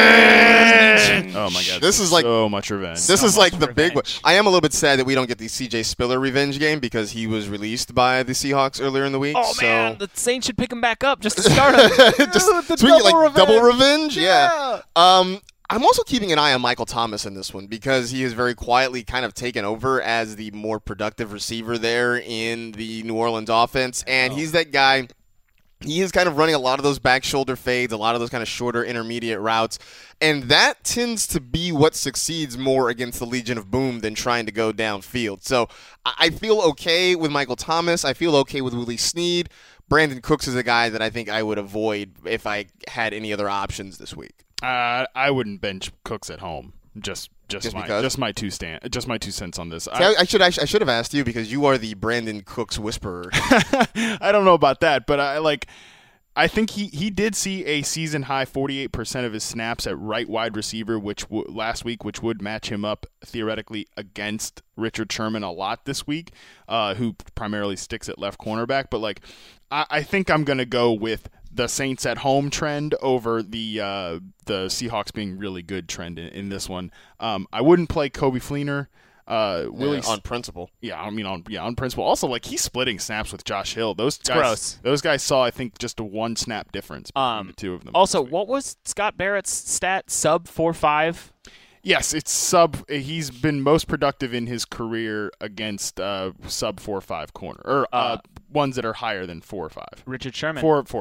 Oh, my God.
This is like
so much revenge.
This is like the big one. I am a little bit sad that we don't get the C.J. Spiller revenge game because he was released by the Seahawks earlier in the week.
Oh, man. The Saints should pick him back up just to start him.
Double revenge? Yeah. I'm also keeping an eye on Michael Thomas in this one because he has very quietly kind of taken over as the more productive receiver there in the New Orleans offense. And he's that guy. He is kind of running a lot of those back shoulder fades, a lot of those kind of shorter intermediate routes. And that tends to be what succeeds more against the Legion of Boom than trying to go downfield. So I feel okay with Michael Thomas. I feel okay with Willie Snead. Brandon Cooks is a guy that I think I would avoid if I had any other options this week.
I wouldn't bench Cooks at home. Just my 2 cents on this.
See, I should have asked you because you are the Brandon Cooks whisperer.
I don't know about that, but I think he did see a season high 48% of his snaps at right wide receiver, last week, which would match him up theoretically against Richard Sherman a lot this week, who primarily sticks at left cornerback. But I think I'm going to go with the Saints at home trend over the Seahawks being really good trend in this one. I wouldn't play Coby Fleener.
On principle.
Yeah, I mean on principle. Also, he's splitting snaps with Josh Hill. Those guys saw, I think, just a 1 snap difference between the two of them.
Also, what was Scott Barrett's stat? Sub 4.5.
Yes, he's been most productive in his career against sub 4.5 corner or ones that are higher than 4.5.
Richard Sherman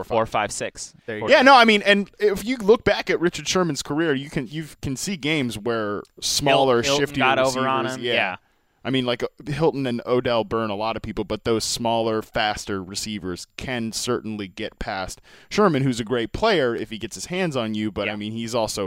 4.5.
There you
go. Yeah, no, I mean, and if you look back at Richard Sherman's career, you can see games where smaller,
Hilton
shiftier
got
receivers,
over on him. Yeah.
I mean, like Hilton and Odell burn a lot of people, but those smaller, faster receivers can certainly get past Sherman, who's a great player if he gets his hands on you. But I mean, he's also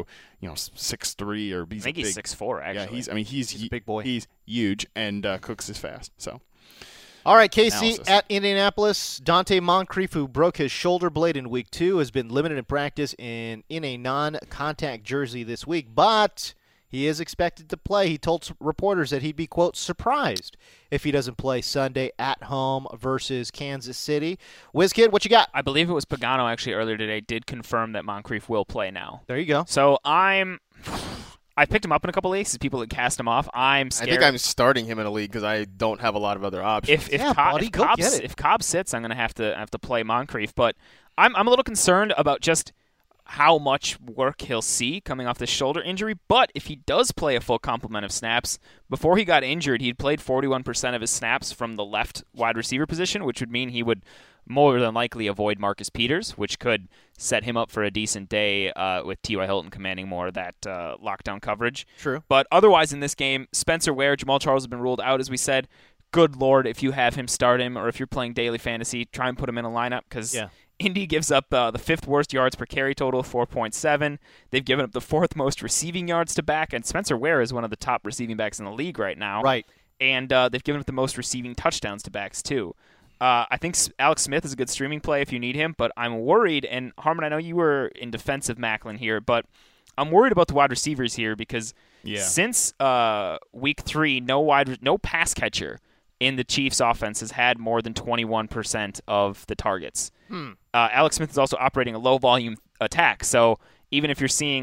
6'3", or
I think he's 6'4". Actually,
yeah, he's
a big boy.
He's huge, and Cooks is fast. So,
all right, KC at Indianapolis. Dante Moncrief, who broke his shoulder blade in Week 2, has been limited in practice in a non-contact jersey this week, but he is expected to play. He told reporters that he'd be, quote, surprised if he doesn't play Sunday at home versus Kansas City. WizKid, what you got?
I believe it was Pagano actually earlier today did confirm that Moncrief will play now.
There you go.
So I picked him up in a couple leagues. People that cast him off. I'm scared.
I think I'm starting him in a league because I don't have a lot of other options.
If Cobb sits, I'm going to have to play Moncrief. But I'm a little concerned about just how much work he'll see coming off this shoulder injury. But if he does play a full complement of snaps, before he got injured, he'd played 41% of his snaps from the left wide receiver position, which would mean he would more than likely avoid Marcus Peters, which could set him up for a decent day with T.Y. Hilton commanding more of that lockdown coverage.
True.
But otherwise in this game, Spencer Ware, Jamal Charles has been ruled out, as we said. Good Lord, if you have him, start him, or if you're playing daily fantasy, try and put him in a lineup because Indy gives up the 5th worst yards per carry total, 4.7. They've given up the 4th most receiving yards to back, and Spencer Ware is one of the top receiving backs in the league right now.
Right.
And they've given up the most receiving touchdowns to backs, too. I think Alex Smith is a good streaming play if you need him, but I'm worried, and Harmon, I know you were in defense of Macklin here, but I'm worried about the wide receivers here because since Week 3, no pass catcher in the Chiefs' offense has had more than 21% of the targets. Alex Smith is also operating a low-volume attack, so even if you're seeing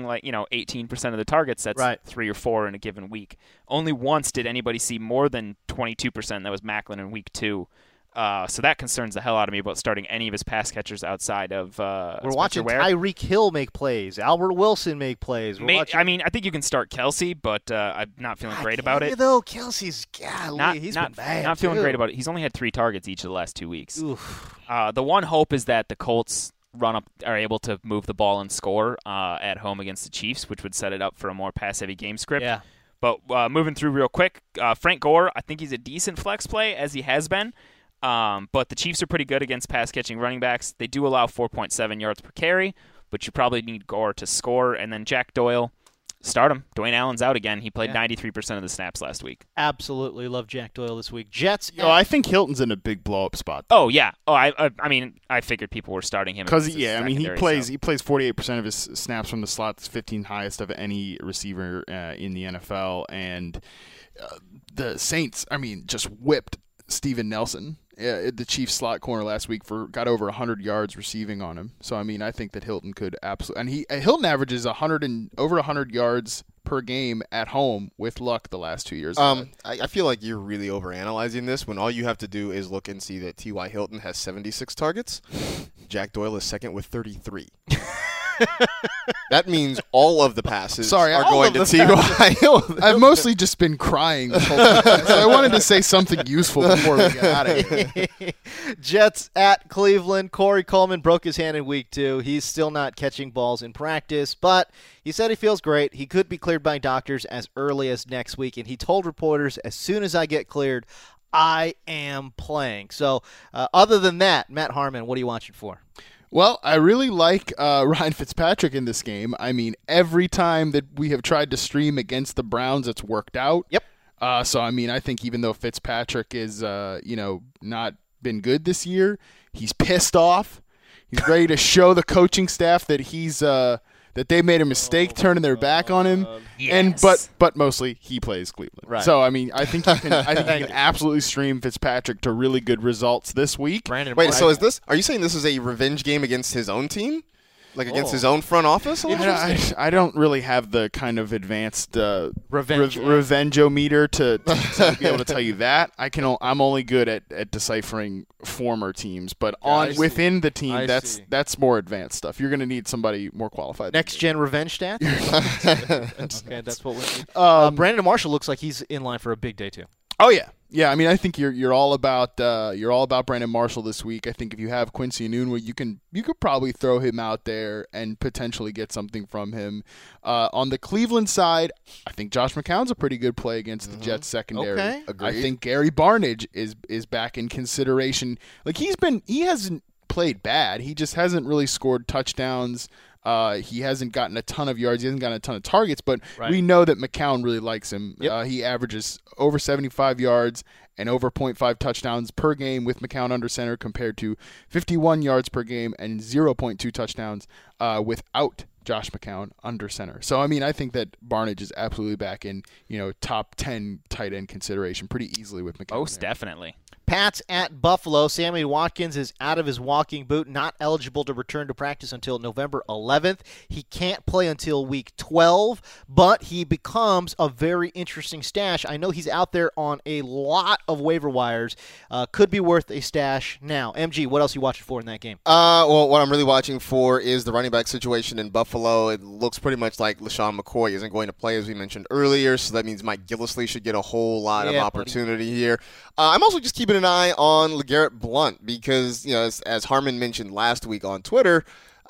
18% of the targets, that's 3 or 4 in a given week. Only once did anybody see more than 22%. That was Macklin in Week 2. So that concerns the hell out of me about starting any of his pass catchers outside of
We're watching Tyreek Hill make plays. Albert Wilson make plays.
I think you can start Kelsey, but I'm not feeling great about it.
Though Kelsey's he's
been
bad.
Not feeling great about it. He's only had 3 targets each of the last 2 weeks. The one hope is that the Colts are able to move the ball and score at home against the Chiefs, which would set it up for a more pass-heavy game script.
Yeah.
But moving through real quick, Frank Gore, I think he's a decent flex play, as he has been. But the Chiefs are pretty good against pass-catching running backs. They do allow 4.7 yards per carry, but you probably need Gore to score. And then Jack Doyle, start him. Dwayne Allen's out again. He played 93% of the snaps last week.
Absolutely love Jack Doyle this week. Jets.
I think Hilton's in a big blow-up spot.
Oh yeah. Oh, I figured people were starting him
because he plays 48% of his snaps from the slot. It's 15th highest of any receiver in the NFL. And the Saints, just whipped Steven Nelson, the Chiefs slot corner last week, got over 100 yards receiving on him. So I think that Hilton could absolutely, and Hilton averages over 100 yards per game at home with luck the last 2 years.
I feel like you're really overanalyzing this when all you have to do is look and see that T.Y. Hilton has 76 targets. Jack Doyle is second with 33. That means all of the passes are going to T.Y. Hilton.
I've mostly just been crying this whole time, so I wanted to say something useful before we get out of here.
Jets at Cleveland. Corey Coleman broke his hand in Week 2. He's still not catching balls in practice, but he said he feels great. He could be cleared by doctors as early as next week, and he told reporters, as soon as I get cleared, I am playing. So other than that, Matt Harmon, what are you watching for?
Well, I really like Ryan Fitzpatrick in this game. Every time that we have tried to stream against the Browns, it's worked out.
Yep.
So, I think even though Fitzpatrick is, not been good this year, he's pissed off. He's ready to show the coaching staff that that they made a mistake turning their back on him.
Yes.
But mostly he plays Cleveland.
Right.
So I think you can absolutely stream Fitzpatrick to really good results this week.
Wait, so are you saying this is a revenge game against his own team? Like against his own front office?
I don't really have the kind of advanced
revenge-o-meter
to be able to tell you that. I'm only good at deciphering former teams, but within the team, that's more advanced stuff. You're going to need somebody more qualified.
Next gen revenge stats. Okay, that's what we need. Brandon Marshall looks like he's in line for a big day too.
Oh yeah. Yeah, I mean, I think you're all about Brandon Marshall this week. I think if you have Quincy Enunwa, you could probably throw him out there and potentially get something from him. On the Cleveland side, I think Josh McCown's a pretty good play against the Jets secondary.
Okay.
Agreed.
I think Gary Barnidge is back in consideration. Like he hasn't played bad. He just hasn't really scored touchdowns. He hasn't gotten a ton of yards. He hasn't gotten a ton of targets, but we know that McCown really likes him.
Yep.
He averages over 75 yards and over 0.5 touchdowns per game with McCown under center compared to 51 yards per game and 0.2 touchdowns without Josh McCown under center. So, I mean, I think that Barnidge is absolutely back in, top 10 tight end consideration pretty easily with McCown.
Most definitely.
Pats at Buffalo. Sammy Watkins is out of his walking boot, not eligible to return to practice until November 11th. He can't play until week 12, but he becomes a very interesting stash. I know he's out there on a lot of waiver wires. Could be worth a stash now. MG, what else are you watching for in that game?
Well, what I'm really watching for is the running back situation in Buffalo. It looks pretty much like LaShawn McCoy isn't going to play, as we mentioned earlier, so that means Mike Gillislee should get a whole lot of opportunity here. I'm also just keeping an eye on LeGarrette Blount because, as Harmon mentioned last week on Twitter,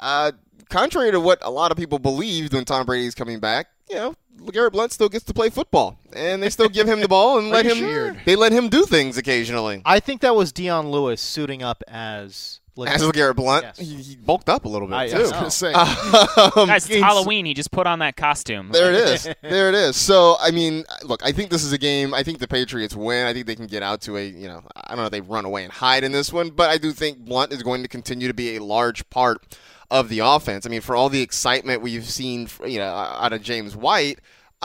contrary to what a lot of people believed when Tom Brady's coming back, LeGarrette Blount still gets to play football, and they still give him the ball and let him do things occasionally.
I think that was Dion Lewis suiting up as
LeGarrette Blount.
Yes.
He bulked up a little bit, too.
I was going to say.
Guys, it's Halloween. He just put on that costume.
There it is. There it is. So, I mean, look, I think this is a game. I think the Patriots win. I think they can get out to I don't know if they run away and hide in this one, but I do think Blount is going to continue to be a large part of the offense. I mean, for all the excitement we've seen, out of James White,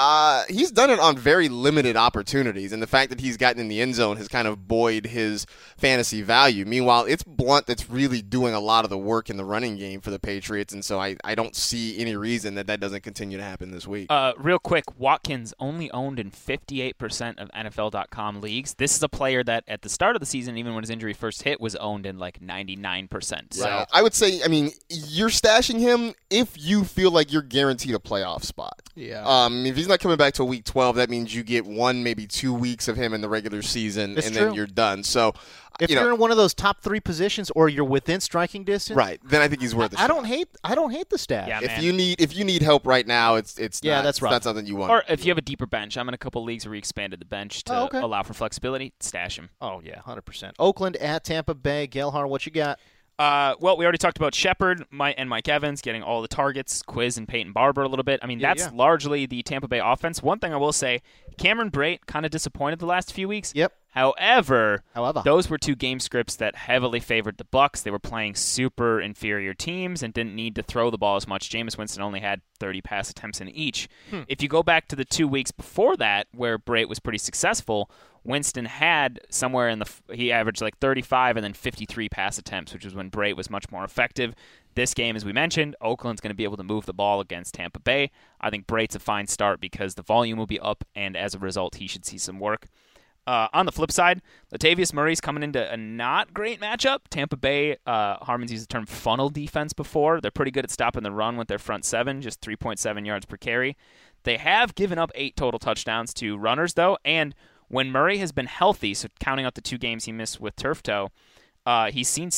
he's done it on very limited opportunities, and the fact that he's gotten in the end zone has kind of buoyed his fantasy value. Meanwhile, it's Blount that's really doing a lot of the work in the running game for the Patriots, and so I don't see any reason that doesn't continue to happen this week.
Real quick, Watkins only owned in 58% of NFL.com leagues. This is a player that at the start of the season, even when his injury first hit, was owned in like 99%. So
right. I would say, you're stashing him if you feel like you're guaranteed a playoff spot.
Yeah.
If he's not coming back till week 12, that means you get 1, maybe 2 weeks of him in the regular season, then you're done. So,
if you're in one of those top 3 positions or you're within striking distance,
right? Then I think he's worth a shot.
I don't hate the stash.
Yeah,
if you need help right now, it's
that's right.
Not something you want.
Or if you have a deeper bench, I'm in a couple leagues where we expanded the bench to allow for flexibility. Stash him.
Oh yeah, 100%. Oakland at Tampa Bay. Gelhar, what you got?
Well, we already talked about Shepard and Mike Evans getting all the targets, Quiz and Peyton Barber a little bit. I mean, that's largely the Tampa Bay offense. One thing I will say, Cameron Brate kind of disappointed the last few weeks.
Yep.
However, those were 2 game scripts that heavily favored the Bucs. They were playing super inferior teams and didn't need to throw the ball as much. Jameis Winston only had 30 pass attempts in each. If you go back to the 2 weeks before that, where Brate was pretty successful, Winston had somewhere he averaged like 35 and then 53 pass attempts, which is when Brate was much more effective. This game, as we mentioned, Oakland's going to be able to move the ball against Tampa Bay. I think Brate's a fine start because the volume will be up, and as a result, he should see some work. On the flip side, Latavius Murray's coming into a not great matchup. Tampa Bay, Harmon's used the term funnel defense before. They're pretty good at stopping the run with their front 7, just 3.7 yards per carry. They have given up 8 total touchdowns to runners, though, and when Murray has been healthy, so counting out the 2 games he missed with turf toe, he's seen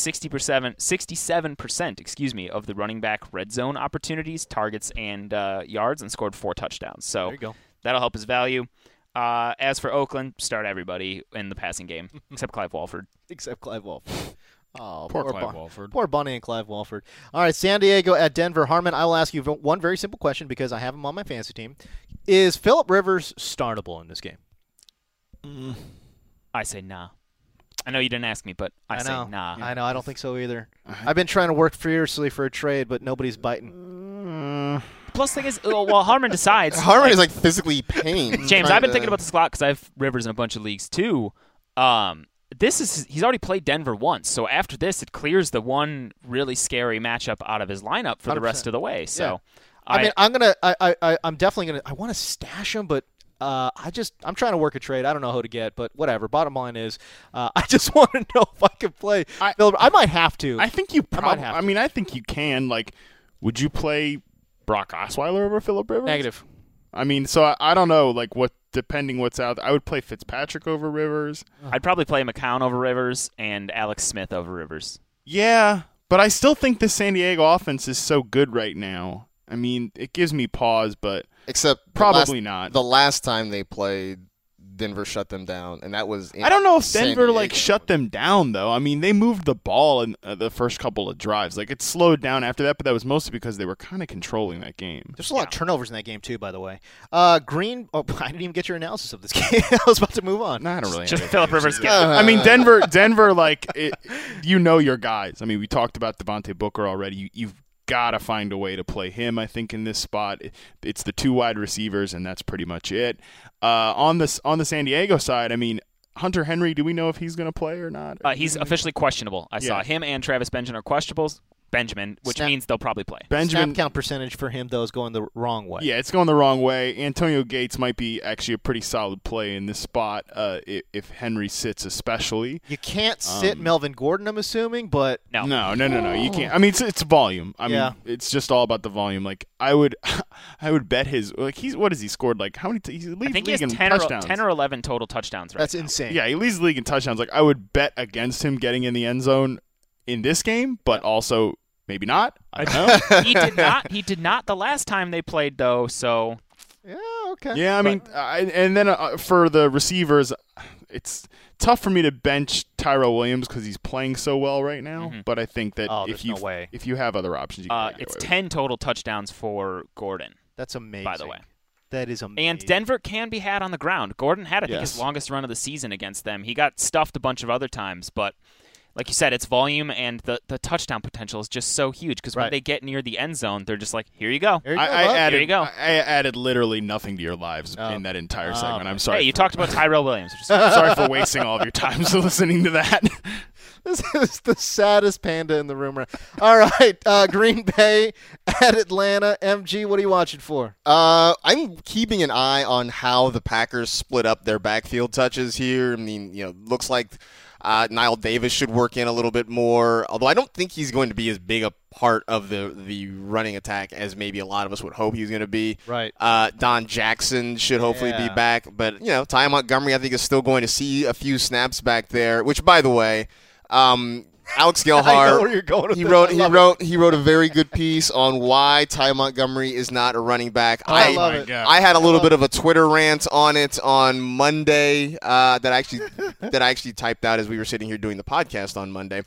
67% of the running back red zone opportunities, targets, and yards, and scored 4 touchdowns. So
there you go.
That'll help his value. As for Oakland, start everybody in the passing game, except Clive Walford. Oh,
poor Clive Walford.
Poor Bunny and Clive Walford. All right, San Diego at Denver. Harmon, I will ask you one very simple question because I have him on my fantasy team. Is Phillip Rivers startable in this game?
I say nah. I know you didn't ask me, but I say nah.
I know. I don't think so either. I've been trying to work furiously for a trade, but nobody's biting.
Plus, the thing is, Harmon decides.
Harmon is like physically pained.
James, I've been thinking about this a lot because I have Rivers in a bunch of leagues too. he's already played Denver once, so after this, it clears the one really scary matchup out of his lineup for 100%. The rest of the way. So,
yeah. I'm definitely gonna. I want to stash him, but I'm trying to work a trade. I don't know who to get, but whatever. Bottom line is, I just want to know if I can play. I might have to.
I think you probably. I mean, I think you can. Like, would you play Brock Osweiler over Phillip Rivers?
Negative.
I mean, so I don't know. Like, depending what's out, I would play Fitzpatrick over Rivers.
I'd probably play McCown over Rivers and Alex Smith over Rivers.
Yeah, but I still think the San Diego offense is so good right now. I mean, it gives me pause, but
except
probably not.
The last time they played, Denver shut them down, and that was
I don't know if Denver shut them down though. I mean, they moved the ball in the first couple of drives. Like, it slowed down after that, but that was mostly because they were kind of controlling that game.
There's a lot of turnovers in that game too, by the way. I didn't even get your analysis of this game. I was about to move on.
No, I don't really.
Just Phillip Rivers.
I mean, Denver, like, you know your guys. I mean, we talked about Devontae Booker already. You've got to find a way to play him, I think, in this spot. It's the two wide receivers, and that's pretty much it. On the San Diego side, I mean, Hunter Henry, do we know if he's going to play or not?
He's officially questionable. I saw him and Travis Benjamin are questionables. Which means they'll probably play.
Snap count percentage for him, though, is going the wrong way.
Yeah, it's going the wrong way. Antonio Gates might be actually a pretty solid play in this spot if Henry sits especially.
You can't sit Melvin Gordon, I'm assuming, but...
No. You can't. I mean, it's volume. I mean, it's just all about the volume. Like, I would bet his... Like, what has he scored? Like, how many... He's leads
I think
league
he has
in
10
touchdowns.
10 or 11 total touchdowns right
That's
now.
insane.
Yeah, he leads the league in touchdowns. Like, I would bet against him getting in the end zone in this game, but also... Maybe not. I don't know.
He did not the last time they played, though. So,
yeah, okay.
Yeah, I mean, and then for the receivers, it's tough for me to bench Tyrell Williams because he's playing so well right now. Mm-hmm. But I think that if you have other options, you can
it's 10 total touchdowns for Gordon.
That's amazing.
By the way.
That is amazing.
And Denver can be had on the ground. Gordon had, I think, his longest run of the season against them. He got stuffed a bunch of other times, but. Like you said, it's volume, and the touchdown potential is just so huge because when they get near the end zone, they're just like, here you go.
Here
you go.
I added literally nothing to your lives in that entire segment. I'm sorry.
Hey, you talked about Tyrell Williams.
Sorry for wasting all of your time listening to that.
This is the saddest panda in the room. All right, Green Bay at Atlanta. MG, what are you watching for?
I'm keeping an eye on how the Packers split up their backfield touches here. I mean, looks like Niall Davis should work in a little bit more, although I don't think he's going to be as big a part of the running attack as maybe a lot of us would hope he's going to be.
Right.
Don Jackson should hopefully be back, but Ty Montgomery I think is still going to see a few snaps back there. Which, by the way, Alex Gelhar,
I know where you're going with
he wrote a very good piece on why Ty Montgomery is not a running back.
I love it.
I had a little bit of a Twitter rant on it on Monday that I actually typed out as we were sitting here doing the podcast on Monday.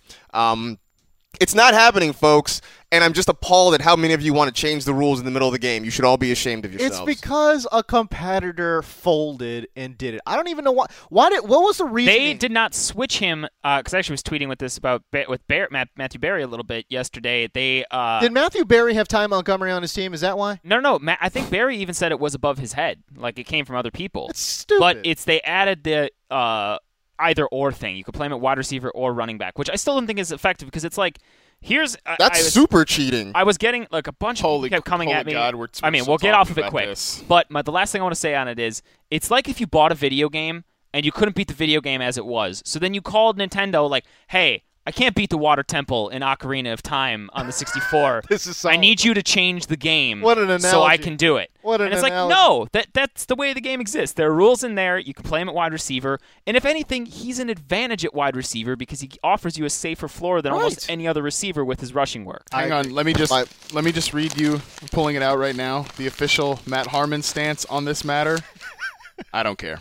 It's not happening, folks, and I'm just appalled at how many of you want to change the rules in the middle of the game. You should all be ashamed of yourselves.
It's because a competitor folded and did it. I don't even know why. What was the reason?
They did not switch him because I actually was tweeting with this with Matthew Berry a little bit yesterday.
Did Matthew Berry have Ty Montgomery on his team? Is that why?
No. I think Berry even said it was above his head, like it came from other people.
It's stupid.
But they added the either or thing. You could play him at wide receiver or running back, which I still don't think is effective because it's like
that's super cheating.
I was getting like a bunch of people kept coming at me.
God,
we'll get off of it quick. But the last thing I want to say on it is it's like if you bought a video game and you couldn't beat the video game as it was. So then you called Nintendo like, hey, I can't beat the Water Temple in Ocarina of Time on the 64. I need you to change the game so I can do it. It's like, no, that's the way the game exists. There are rules in there. You can play him at wide receiver. And if anything, he's an advantage at wide receiver because he offers you a safer floor than almost any other receiver with his rushing work.
Hang on. Let me just read you, I'm pulling it out right now, the official Matt Harmon stance on this matter. I don't care.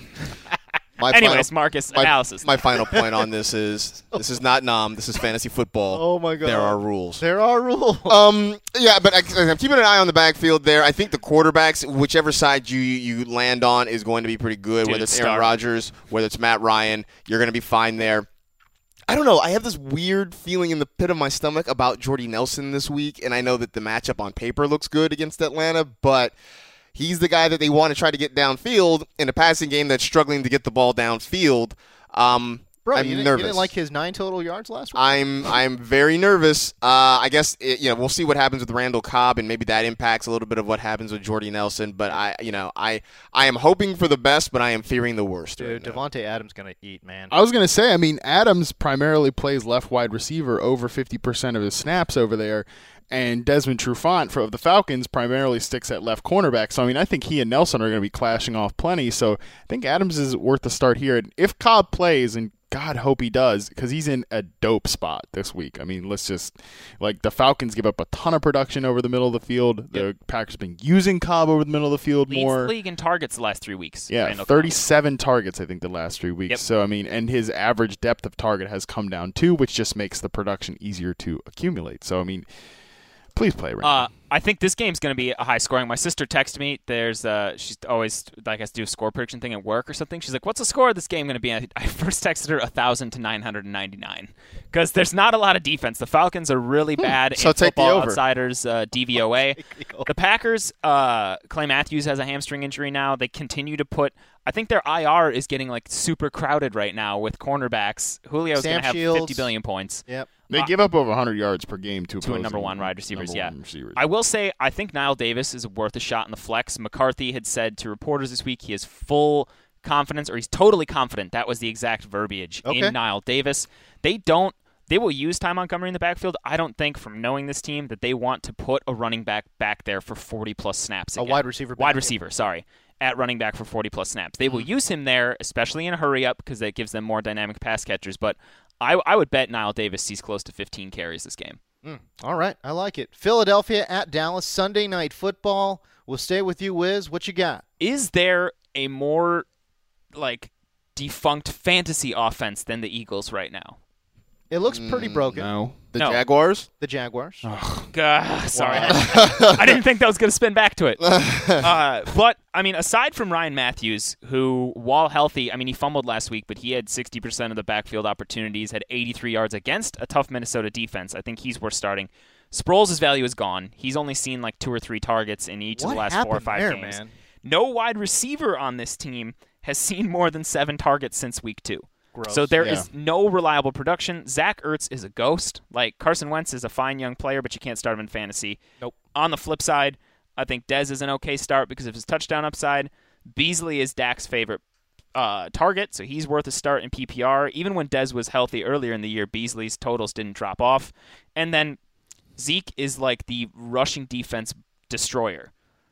Marcus, analysis.
My final point on this is not NOM. This is fantasy football.
Oh, my God.
There are rules.
There are rules.
Yeah, but I'm keeping an eye on the backfield there. I think the quarterbacks, whichever side you land on, is going to be pretty good. Whether it's Aaron Rodgers, whether it's Matt Ryan, you're going to be fine there. I don't know. I have this weird feeling in the pit of my stomach about Jordy Nelson this week, and I know that the matchup on paper looks good against Atlanta, but he's the guy that they want to try to get downfield in a passing game that's struggling to get the ball downfield.
Bro,
I'm
you
nervous.
didn't like his 9 total yards last week?
I'm very nervous. I guess we'll see what happens with Randall Cobb, and maybe that impacts a little bit of what happens with Jordy Nelson. But I am hoping for the best, but I am fearing the worst.
Dude, Devontae Adams gonna eat, man.
I was gonna say, I mean, Adams primarily plays left wide receiver, over 50% of his snaps over there, and Desmond Trufant of the Falcons primarily sticks at left cornerback. So I mean, I think he and Nelson are gonna be clashing off plenty. So I think Adams is worth the start here. And if Cobb plays, and God hope he does, because he's in a dope spot this week. I mean, let's just, the Falcons give up a ton of production over the middle of the field. The Packers have been using Cobb over the middle of the field more.
Leads the league in targets the last 3 weeks.
Yeah,
Randall
37 targets, I think, the last 3 weeks.
Yep.
So, I mean, and his average depth of target has come down too, which just makes the production easier to accumulate. So, I mean, please play Randall.
I think this game's going to be a high scoring. My sister texted me. She's always has to do a score prediction thing at work or something. She's like, "What's the score of this game going to be?" And I first texted her 1,000 to 999 because there's not a lot of defense. The Falcons are really bad
So
in
take the
Football
over.
Outsiders DVOA. The Packers, Clay Matthews has a hamstring injury now. They continue to put. I think their IR is getting super crowded right now with cornerbacks. Julio's going to have
Shields.
50 billion points.
Yep.
They give up over 100 yards per game to
a number one wide receivers,
number one receivers.
I will say, I think Niall Davis is worth a shot in the flex. McCarthy had said to reporters this week he has full confidence, or he's totally confident. That was the exact verbiage in Niall Davis. They will use Ty Montgomery in the backfield. I don't think, from knowing this team, that they want to put a running back there for 40-plus snaps again.
A wide receiver.
Wide receiver, sorry. At running back for 40-plus snaps. They will use him there, especially in a hurry-up, because that gives them more dynamic pass catchers. But I would bet Niall Davis sees close to 15 carries this game.
All right, I like it. Philadelphia at Dallas, Sunday Night Football. We'll stay with you, Wiz. What you got?
Is there a more, defunct fantasy offense than the Eagles right now?
It looks pretty broken.
No.
The
No.
Jaguars?
The Jaguars.
Sorry. I didn't think that was going to spin back to it. But, I mean, aside from Ryan Matthews, who, while healthy, I mean, he fumbled last week, but he had 60% of the backfield opportunities, had 83 yards against a tough Minnesota defense. I think he's worth starting. Sproles' value is gone. He's only seen 2 or 3 targets in each of the last 4 or 5 games.
Man?
No wide receiver on this team has seen more than 7 targets since week 2.
Gross.
So there is no reliable production. Zach Ertz is a ghost. Carson Wentz is a fine young player, but you can't start him in fantasy.
Nope.
On the flip side, I think Dez is an okay start because of his touchdown upside. Beasley is Dak's favorite target, so he's worth a start in PPR. Even when Dez was healthy earlier in the year, Beasley's totals didn't drop off. And then Zeke is the rushing defense destroyer.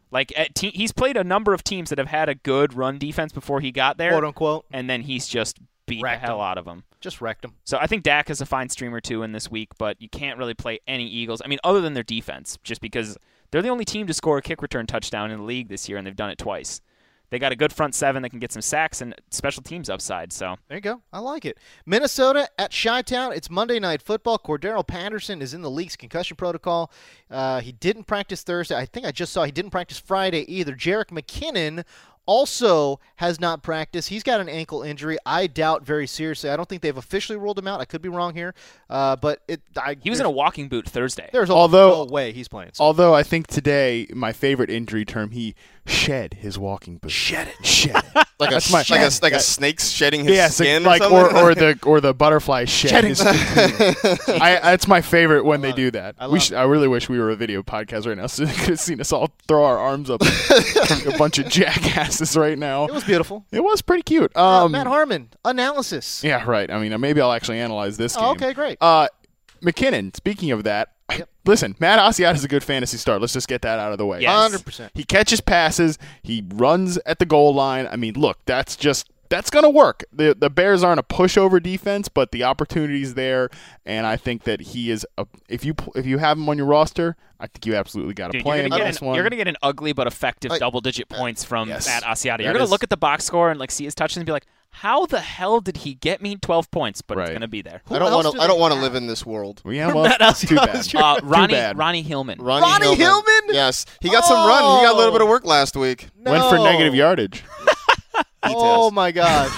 He's played a number of teams that have had a good run defense before he got there.
Quote unquote.
And then he's just beat
Wrecked
the hell
him.
out of them.
Just wrecked them.
So I think Dak is a fine streamer too in this week, but you can't really play any Eagles. I mean, other than their defense, just because they're the only team to score a kick return touchdown in the league this year, and they've done it twice. They got a good front seven that can get some sacks and special teams upside. So
there you go. I like it. Minnesota at Chi-Town. It's Monday Night Football. Cordero Patterson is in the league's concussion protocol. He didn't practice Thursday. I think I just saw he didn't practice Friday either. Jerick McKinnon also has not practiced. He's got an ankle injury. I doubt very seriously. I don't think they've officially ruled him out. I could be wrong here. But
he was in a walking boot Thursday.
There's no way he's playing. So.
Although I think today, my favorite injury term, he shed his walking boot.
Shed it.
Shed it.
Like a snake shedding his skin
or
something?
or the butterfly shed his skin. That's my favorite when they do that. I really wish we were a video podcast right now so they could have seen us all throw our arms up like a bunch of jackasses right now.
It was beautiful.
It was pretty cute.
Matt Harmon, analysis.
Yeah, right. I mean, maybe I'll actually analyze this game.
Okay, great.
McKinnon, speaking of that, listen, Matt Asiata is a good fantasy start. Let's just get that out of the way.
Yes.
100%.
He catches passes. He runs at the goal line. I mean, look, that's going to work. The Bears aren't a pushover defense, but the opportunity's there, and I think that he is if you have him on your roster, I think you absolutely got to play him.
You're going to get an ugly but effective double-digit points from Matt Asiata. You're going to look at the box score and see his touches and be like, how the hell did he get me 12 points? But it's going to be there.
I don't want to live in this world.
Well, yeah, well, too bad.
Ronnie Hillman.
Ronnie Hillman? Yes. He got some run. He got a little bit of work last week.
No.
Went for negative yardage.
Oh my God!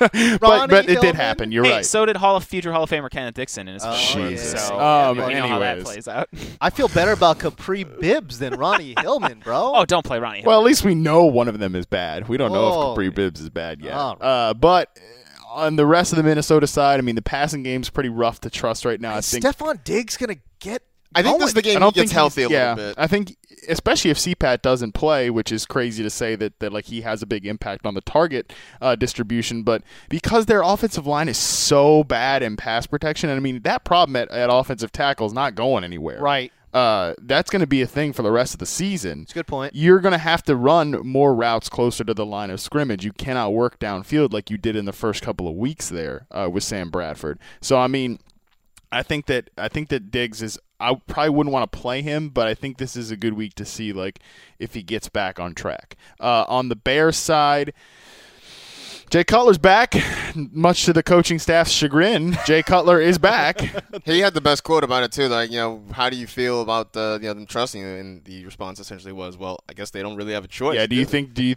but it did happen. You're right.
So did future Hall of Famer Kenneth Dixon in his first year.
Jesus.
So we know how that plays out.
I feel better about Capri Bibbs than Ronnie Hillman, bro.
Oh, don't play Ronnie Hillman.
Well, at least we know one of them is bad. We don't know if Capri Bibbs is bad yet. But on the rest of the Minnesota side, I mean, the passing game's pretty rough to trust right now. I think
Stephon Diggs going to get
I think this is the game he gets healthy a little bit.
I think, especially if CPAT doesn't play, which is crazy to say that like he has a big impact on the target distribution, but because their offensive line is so bad in pass protection, and I mean, that problem at offensive tackle is not going anywhere.
Right.
That's going to be a thing for the rest of the season.
That's a good point.
You're going to have to run more routes closer to the line of scrimmage. You cannot work downfield like you did in the first couple of weeks there with Sam Bradford. So, I mean, I think that Diggs is. I probably wouldn't want to play him, but I think this is a good week to see like if he gets back on track. On the Bears side, Jay Cutler's back, much to the coaching staff's chagrin. Jay Cutler is back.
He had the best quote about it too. Like, how do you feel about them trusting you? And the response essentially was, "Well, I guess they don't really have a choice."
Yeah. Do you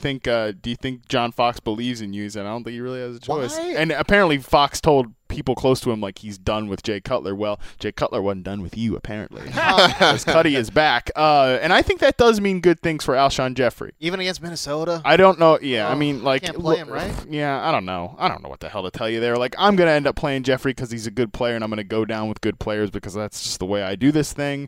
think John Fox believes in you? And I don't think he really has a choice.
Why?
And apparently Fox told people close to him like he's done with Jay Cutler. Well, Jay Cutler wasn't done with you apparently. Because Cuddy is back, and I think that does mean good things for Alshon Jeffrey.
Even against Minnesota.
I don't know. Yeah, I mean, like,
can't play him, right?
Yeah, I don't know. I don't know what the hell to tell you there. Like, I'm gonna end up playing Jeffrey because he's a good player, and I'm gonna go down with good players because that's just the way I do this thing.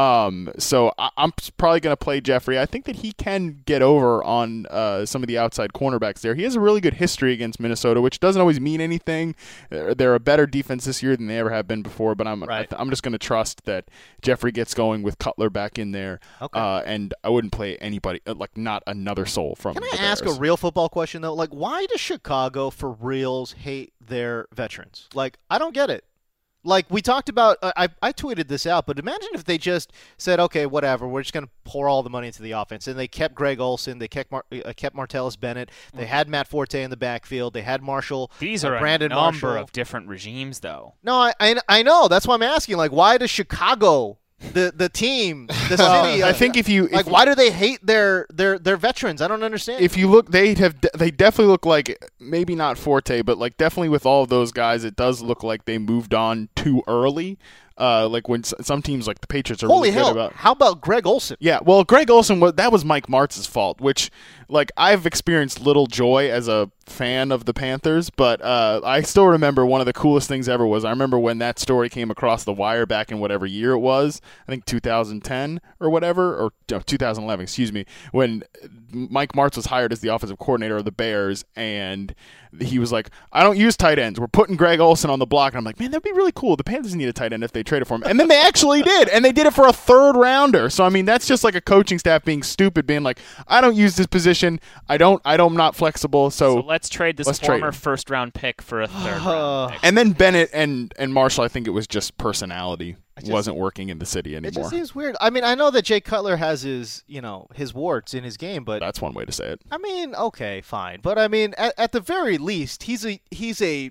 So I'm probably gonna play Jeffrey. I think that he can get over on some of the outside cornerbacks there. He has a really good history against Minnesota, which doesn't always mean anything. They're a better defense this year than they ever have been before, but I'm just going to trust that Jeffrey gets going with Cutler back in there, and I wouldn't play anybody, like not another soul from
Can I
the
ask
Bears.
a real football question, though? Like, why does Chicago, for reals, hate their veterans? Like, I don't get it. Like, we talked about, I tweeted this out, but imagine if they just said, okay, whatever, we're just going to pour all the money into the offense. And they kept Greg Olsen, they kept Martellus Bennett, they had Matt Forte in the backfield, they had Marshall.
These are
Brandon
a number
Marshall.
of different regimes, though.
No, I know. That's why I'm asking. Like, why does Chicago, the team, the city?
I think
why do they hate their veterans? I don't understand.
If you look, they definitely look like, maybe not Forte, but like definitely with all of those guys, it does look like they moved on too early. Like when some teams like the Patriots are
Holy
really
hell,
good about.
How about Greg Olsen?
Yeah, well, Greg Olsen, that was Mike Martz's fault, which, like, I've experienced little joy as a fan of the Panthers, but I still remember one of the coolest things ever was I remember when that story came across the wire back in whatever year it was, I think 2010 or whatever, or 2011, excuse me, when Mike Martz was hired as the offensive coordinator of the Bears, and he was like, I don't use tight ends. We're putting Greg Olsen on the block. And I'm like, man, that'd be really cool. The Panthers need a tight end if they traded for him. And then they actually did. And they did it for a third rounder. So, I mean, that's just like a coaching staff being stupid, being like, I don't use this position. I'm not flexible. So
let's trade this former first-round pick for a third-round pick.
And then Bennett and Marshall, I think it was just personality. Wasn't working in the city anymore.
It just seems weird. I mean, I know that Jay Cutler has his warts in his game, but
that's one way to say it.
I mean, okay, fine, but I mean, at the very least, he's a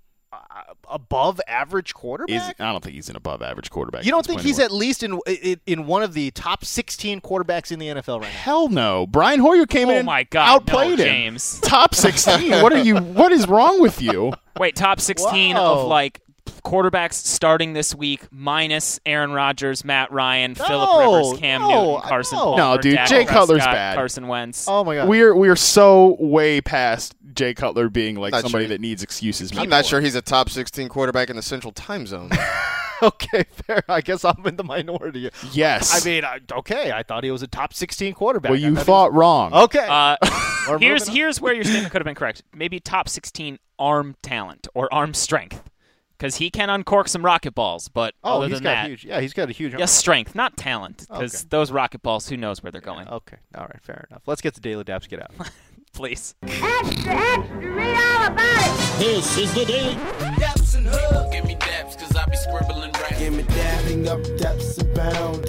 above average quarterback.
I don't think he's an above average quarterback.
You don't think he's at least in one of the top 16 quarterbacks in the NFL right now?
Hell no. Brian Hoyer came in.
Oh my God,
outplayed him.
James.
Top 16. What is wrong with you?
Wait, top 16 of like quarterbacks starting this week minus Aaron Rodgers, Matt Ryan, Phillip Rivers, Cam Newton, Carson Palmer.
No, dude,
Dak
Jay Cutler's
Prescott,
bad.
Carson Wentz.
Oh my God.
We are so way past Jay Cutler being like somebody that needs excuses.
I'm not sure he's a top 16 quarterback in the Central Time Zone.
Okay, fair. I guess I'm in the minority.
Yes.
I mean, okay. I thought he was a top 16 quarterback.
Well, you thought wrong.
Okay.
Here's where your statement could have been correct. Maybe top 16 arm talent or arm strength. Because he can uncork some rocket balls, but other than that,
he's got a huge.
Yes, strength, not talent. Because those rocket balls, who knows where they're going?
Okay, all right, fair enough. Let's get the Daily Daps. Get out,
please.
Extra, read all about it.
This is the Daily
Daps and Hub. Give me daps, cause I be scribbling right. Give me dapping up, daps abound,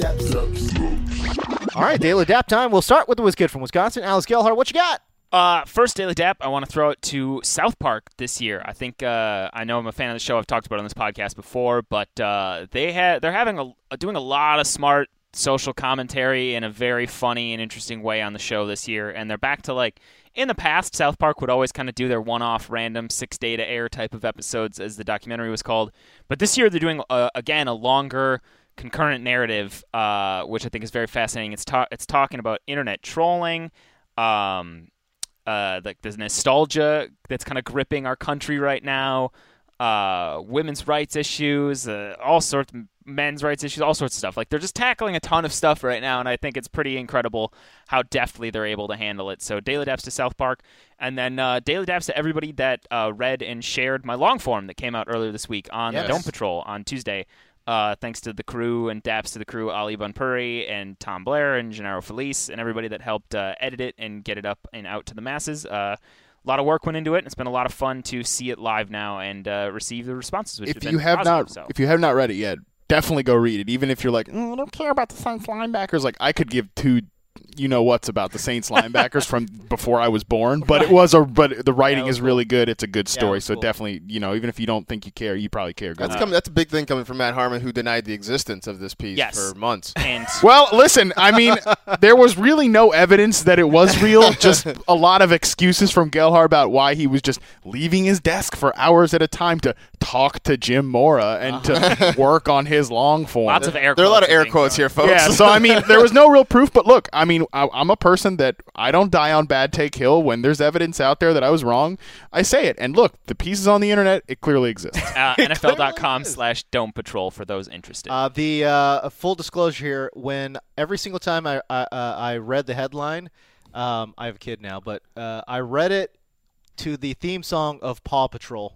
daps.
All right, Daily Dap time. We'll start with the WizKid from Wisconsin, Alex Gelhart. What you got?
First Daily Dap, I want to throw it to South Park this year. I think I know I'm a fan of the show. I've talked about it on this podcast before, but they're doing a lot of smart social commentary in a very funny and interesting way on the show this year. And they're back to like in the past, South Park would always kind of do their one-off random 6-day to air type of episodes, as the documentary was called. But this year they're doing again a longer concurrent narrative, which I think is very fascinating. It's talking about internet trolling. like there's nostalgia that's kind of gripping our country right now. Women's rights issues, all sorts, men's rights issues, all sorts of stuff. Like they're just tackling a ton of stuff right now, and I think it's pretty incredible how deftly they're able to handle it. So daily daps to South Park, and then daily daps to everybody that read and shared my long form that came out earlier this week on the Dome Patrol on Tuesday. Thanks to the crew and daps to the crew, Ali Bunpuri and Tom Blair and Gennaro Felice and everybody that helped edit it and get it up and out to the masses. A lot of work went into it, and it's been a lot of fun to see it live now and receive the responses. Which
If you have not read it yet, definitely go read it. Even if you're like, I don't care about the Saints linebackers. Like I could give two, what's about the Saints linebackers from before I was born. But but the writing is really good. It's a good story. So cool. Definitely, even if you don't think you care, you probably care.
That's a big thing coming from Matt Harmon, who denied the existence of this piece for months.
And
well, listen, I mean, there was really no evidence that it was real. Just a lot of excuses from Gelhar about why he was just leaving his desk for hours at a time to talk to Jim Mora and to work on his long form.
Lots of air quotes.
There are a lot of air quotes here, folks.
Yeah, so I mean, there was no real proof. But look, I mean, I'm a person that I don't die on bad take hill. When there's evidence out there that I was wrong, I say it. And look, the piece is on the internet. It clearly exists.
NFL.com/Dome Patrol for those interested.
The full disclosure here: when every single time I read the headline, I have a kid now, but I read it to the theme song of Paw Patrol.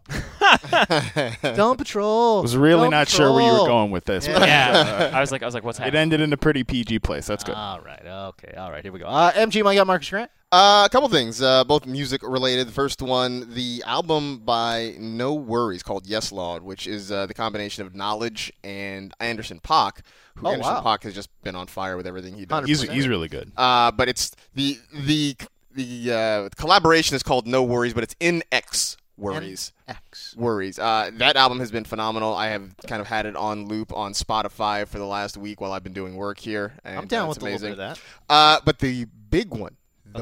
Dome Patrol.
Was really not sure where you were going with this.
Yeah. I was like, what's happening?
It ended in a pretty PG place. That's good.
All right. Okay. All right. Here we go. MG, my God, Marcus Grant.
A couple things, both music related. The first one, the album by No Worries called Yes Lord, which is the combination of Knowledge and Anderson .Paak. .Paak has just been on fire with everything he does.
He's really good.
But it's the collaboration is called No Worries, but it's NX Worries. Worries. That album has been phenomenal. I have kind of had it on loop on Spotify for the last week while I've been doing work here. And
I'm down with
amazing.
a little bit of that.
But the big one,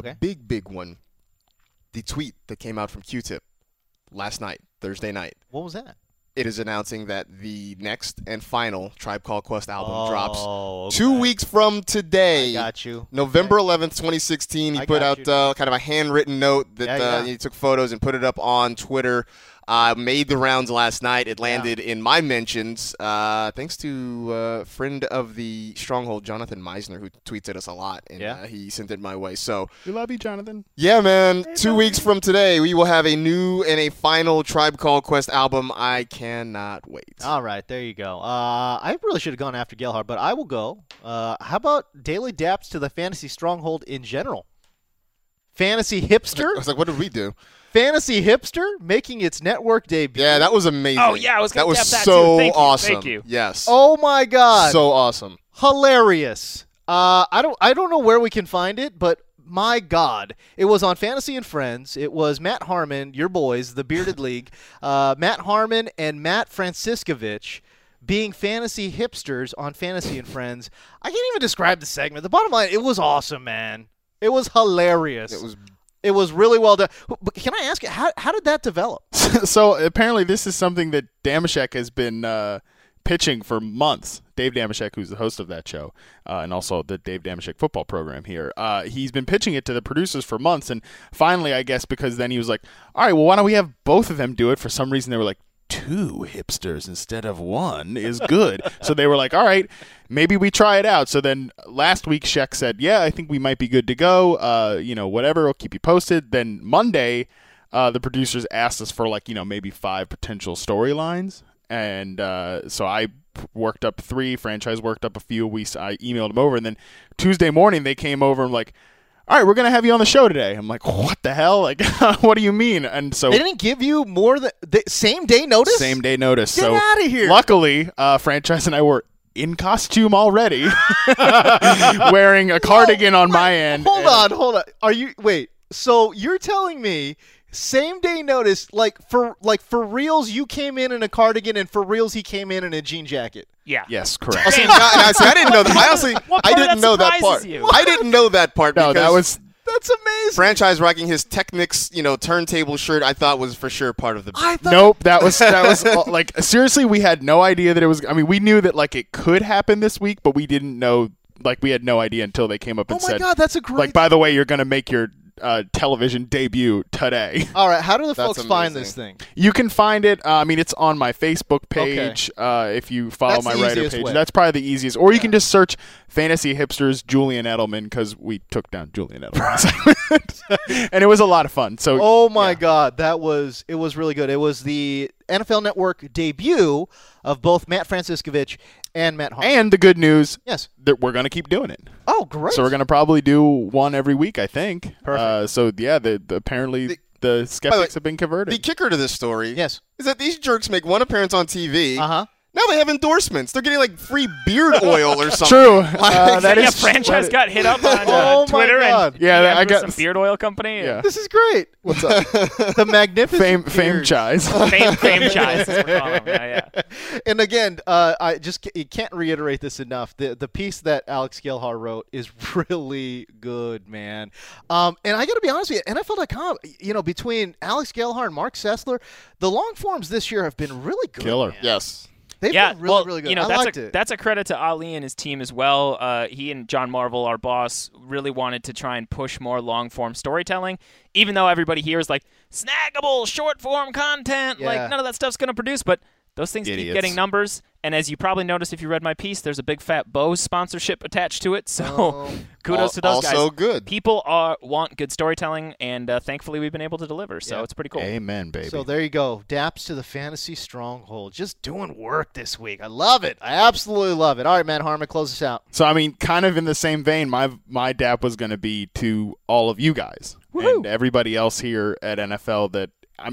big one, the tweet that came out from Q-Tip last night, Thursday night.
What was that?
It is announcing that the next and final Tribe Called Quest album drops 2 weeks from today.
I got you.
November 11th, 2016. He put out kind of a handwritten note that he took photos and put it up on Twitter. Made the rounds last night. It landed in my mentions thanks to a friend of the Stronghold, Jonathan Meisner, who tweets at us a lot, and he sent it my way. So
we love you, Jonathan.
Yeah, man. 2 weeks from today, we will have a new and a final Tribe Called Quest album. I cannot wait.
All right, there you go. I really should have gone after Gelhar, but I will go. How about daily daps to the Fantasy Stronghold in general? Fantasy Hipster?
I was like, what did we do?
Fantasy Hipster making its network debut.
Yeah, that was amazing.
Oh, yeah, I was going to tap that
so
too.
Awesome.
Thank you.
Yes.
Oh, my God.
So awesome.
Hilarious. I don't know where we can find it, but my God. It was on Fantasy and Friends. It was Matt Harmon, your boys, the Bearded League, Matt Harmon and Matt Franciscovich being fantasy hipsters on Fantasy and Friends. I can't even describe the segment. The bottom line, it was awesome, man. It was hilarious. It was really well done. But can I ask you, how did that develop?
So apparently this is something that Damashek has been pitching for months. Dave Damashek, who's the host of that show, and also the Dave Damashek football program here, he's been pitching it to the producers for months. And finally, I guess, because then he was like, all right, well, why don't we have both of them do it? For some reason, they were like, 2 hipsters instead of 1 is good. So they were like, all right, maybe we try it out. So then last week, Sheck said, yeah, I think we might be good to go. Whatever, I'll keep you posted. Then Monday, the producers asked us for maybe 5 potential storylines. And so I worked up 3, franchise worked up a few. I emailed them over. And then Tuesday morning, they came over and like, all right, we're going to have you on the show today. I'm like, what the hell? Like, what do you mean? And so
they didn't give you more than same day notice?
Same day notice.
Get out of here.
Luckily, franchise and I were in costume already, wearing a cardigan on my end.
Hold on. So you're telling me same day notice, for reals, you came in a cardigan, and for reals, he came in a jean jacket?
Yeah.
Yes, correct.
I didn't know that. I didn't know that part. I didn't know that part.
No,
because
that's amazing.
Franchise rocking his Technics, turntable shirt, I thought was for sure part of the.
Nope, that was like seriously, we had no idea that it was. I mean, we knew that it could happen this week, but we didn't know. We had no idea until they came up and said,
"Oh my God, that's a great."
By the way, you're going to make your television debut today.
All right, how do the folks find this thing?
You can find it. It's on my Facebook page. Okay. If you follow my writer page, that's probably the easiest. Or you can just search Fantasy Hipsters Julian Edelman, because we took down Julian Edelman, and it was a lot of fun. So,
oh my God, it was really good. It was the NFL Network debut of both Matt Franciscovich and Matt Harmon.
And the good news,
yes,
that we're going to keep doing it.
Oh, great!
So we're going to probably do one every week, I think.
Perfect.
So yeah, apparently the skeptics have been converted.
The kicker to this story,
yes,
is that these jerks make one appearance on TV.
Now
they have endorsements. They're getting like free beard oil or something.
True.
That is franchise got hit up on Twitter.
God.
And I got some beard oil company.
Yeah.
This is great. What's up? The magnificent
Fame Chise.
Fame Chise, as we're calling them. Yeah.
And again, you can't reiterate this enough. The piece that Alex Gelhar wrote is really good, man. And I got to be honest with you, NFL.com, between Alex Gelhar and Mark Sessler, the long forms this year have been really good.
Killer.
Man.
Yes.
They've been really good. I liked it.
That's a credit to Ali and his team as well. He and John Marvel, our boss, really wanted to try and push more long-form storytelling, even though everybody here is like, snaggable, short-form content.
Yeah.
Like, none of that stuff's going to produce, but those things keep getting numbers. And as you probably noticed if you read my piece, there's a big fat Bose sponsorship attached to it. So kudos to those guys.
Also good.
People want good storytelling, and thankfully we've been able to deliver. So it's pretty cool.
Amen, baby.
So there you go. Daps to the fantasy stronghold. Just doing work this week. I love it. I absolutely love it. All right, Matt Harmon, close us out.
So, kind of in the same vein, my dap was going to be to all of you guys. Woo-hoo. And everybody else here at NFL that,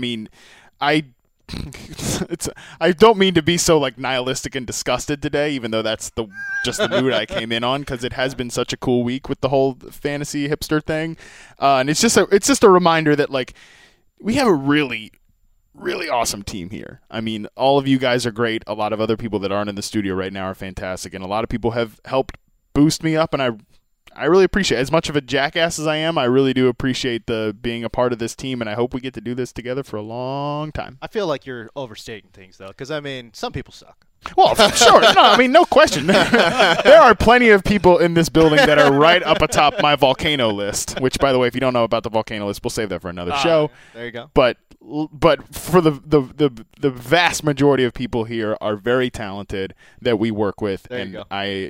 I don't mean to be so nihilistic and disgusted today, even though that's just the mood I came in on, because it has been such a cool week with the whole fantasy hipster thing, and it's just a reminder that we have a really, really awesome team here. All of you guys are great. A lot of other people that aren't in the studio right now are fantastic, and a lot of people have helped boost me up, and I really appreciate it. As much of a jackass as I am, I really do appreciate being a part of this team, and I hope we get to do this together for a long time.
I feel like you're overstating things, though, because, some people suck.
Well, sure. No, no question. There are plenty of people in this building that are right up atop my volcano list, which, by the way, if you don't know about the volcano list, we'll save that for another show.
There you go.
But for the vast majority of people here are very talented that we work with,
there you go.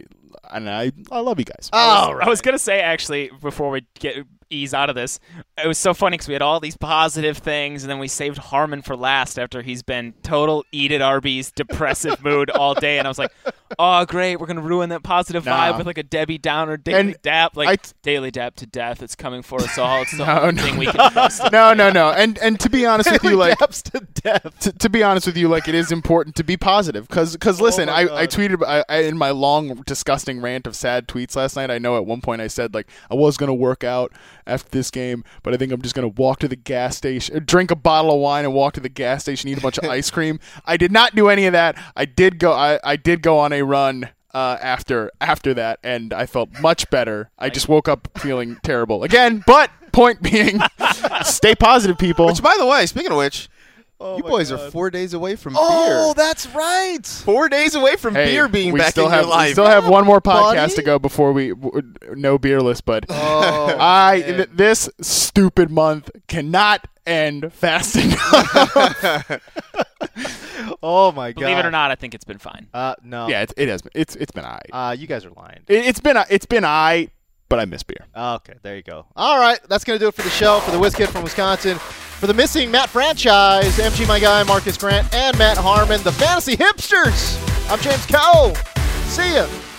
I love you guys.
I was going to say, actually, before we ease out of this, it was so funny because we had all these positive things, and then we saved Harmon for last after he's been total eat at Arby's depressive mood all day, and I was like, oh, great, we're going to ruin that positive vibe with a Debbie Downer daily dap, daily dap to death. It's coming for us all. It's the only thing we can trust.
No. And to be honest with you,
daps to death.
To be honest with you, it is important to be positive because listen, I tweeted in my long disgusting rant of sad tweets last night. I know at one point I said I was going to work out after this game, but I think I'm just going to walk to the gas station, drink a bottle of wine and walk to the gas station, eat a bunch of ice cream. I did not do any of that. I did go on a run after that, and I felt much better. I just woke up feeling terrible again, but point being, stay positive, people.
Which, by the way, speaking of which, you boys are 4 days away from beer.
Oh, that's right.
4 days away from beer being back in your life.
We still have one more podcast to go before we no beerless, but this stupid month cannot end fast enough.
Oh my God!
Believe it or not, I think it's been fine.
No.
Yeah, it has been. It's been aight.
You guys are lying.
It's been aight, but I miss beer.
Okay, there you go. All right, that's gonna do it for the show. For the Whiz Kid from Wisconsin, for the missing Matt franchise, MG my guy Marcus Grant, and Matt Harmon, the Fantasy Hipsters. I'm James Coe. See ya.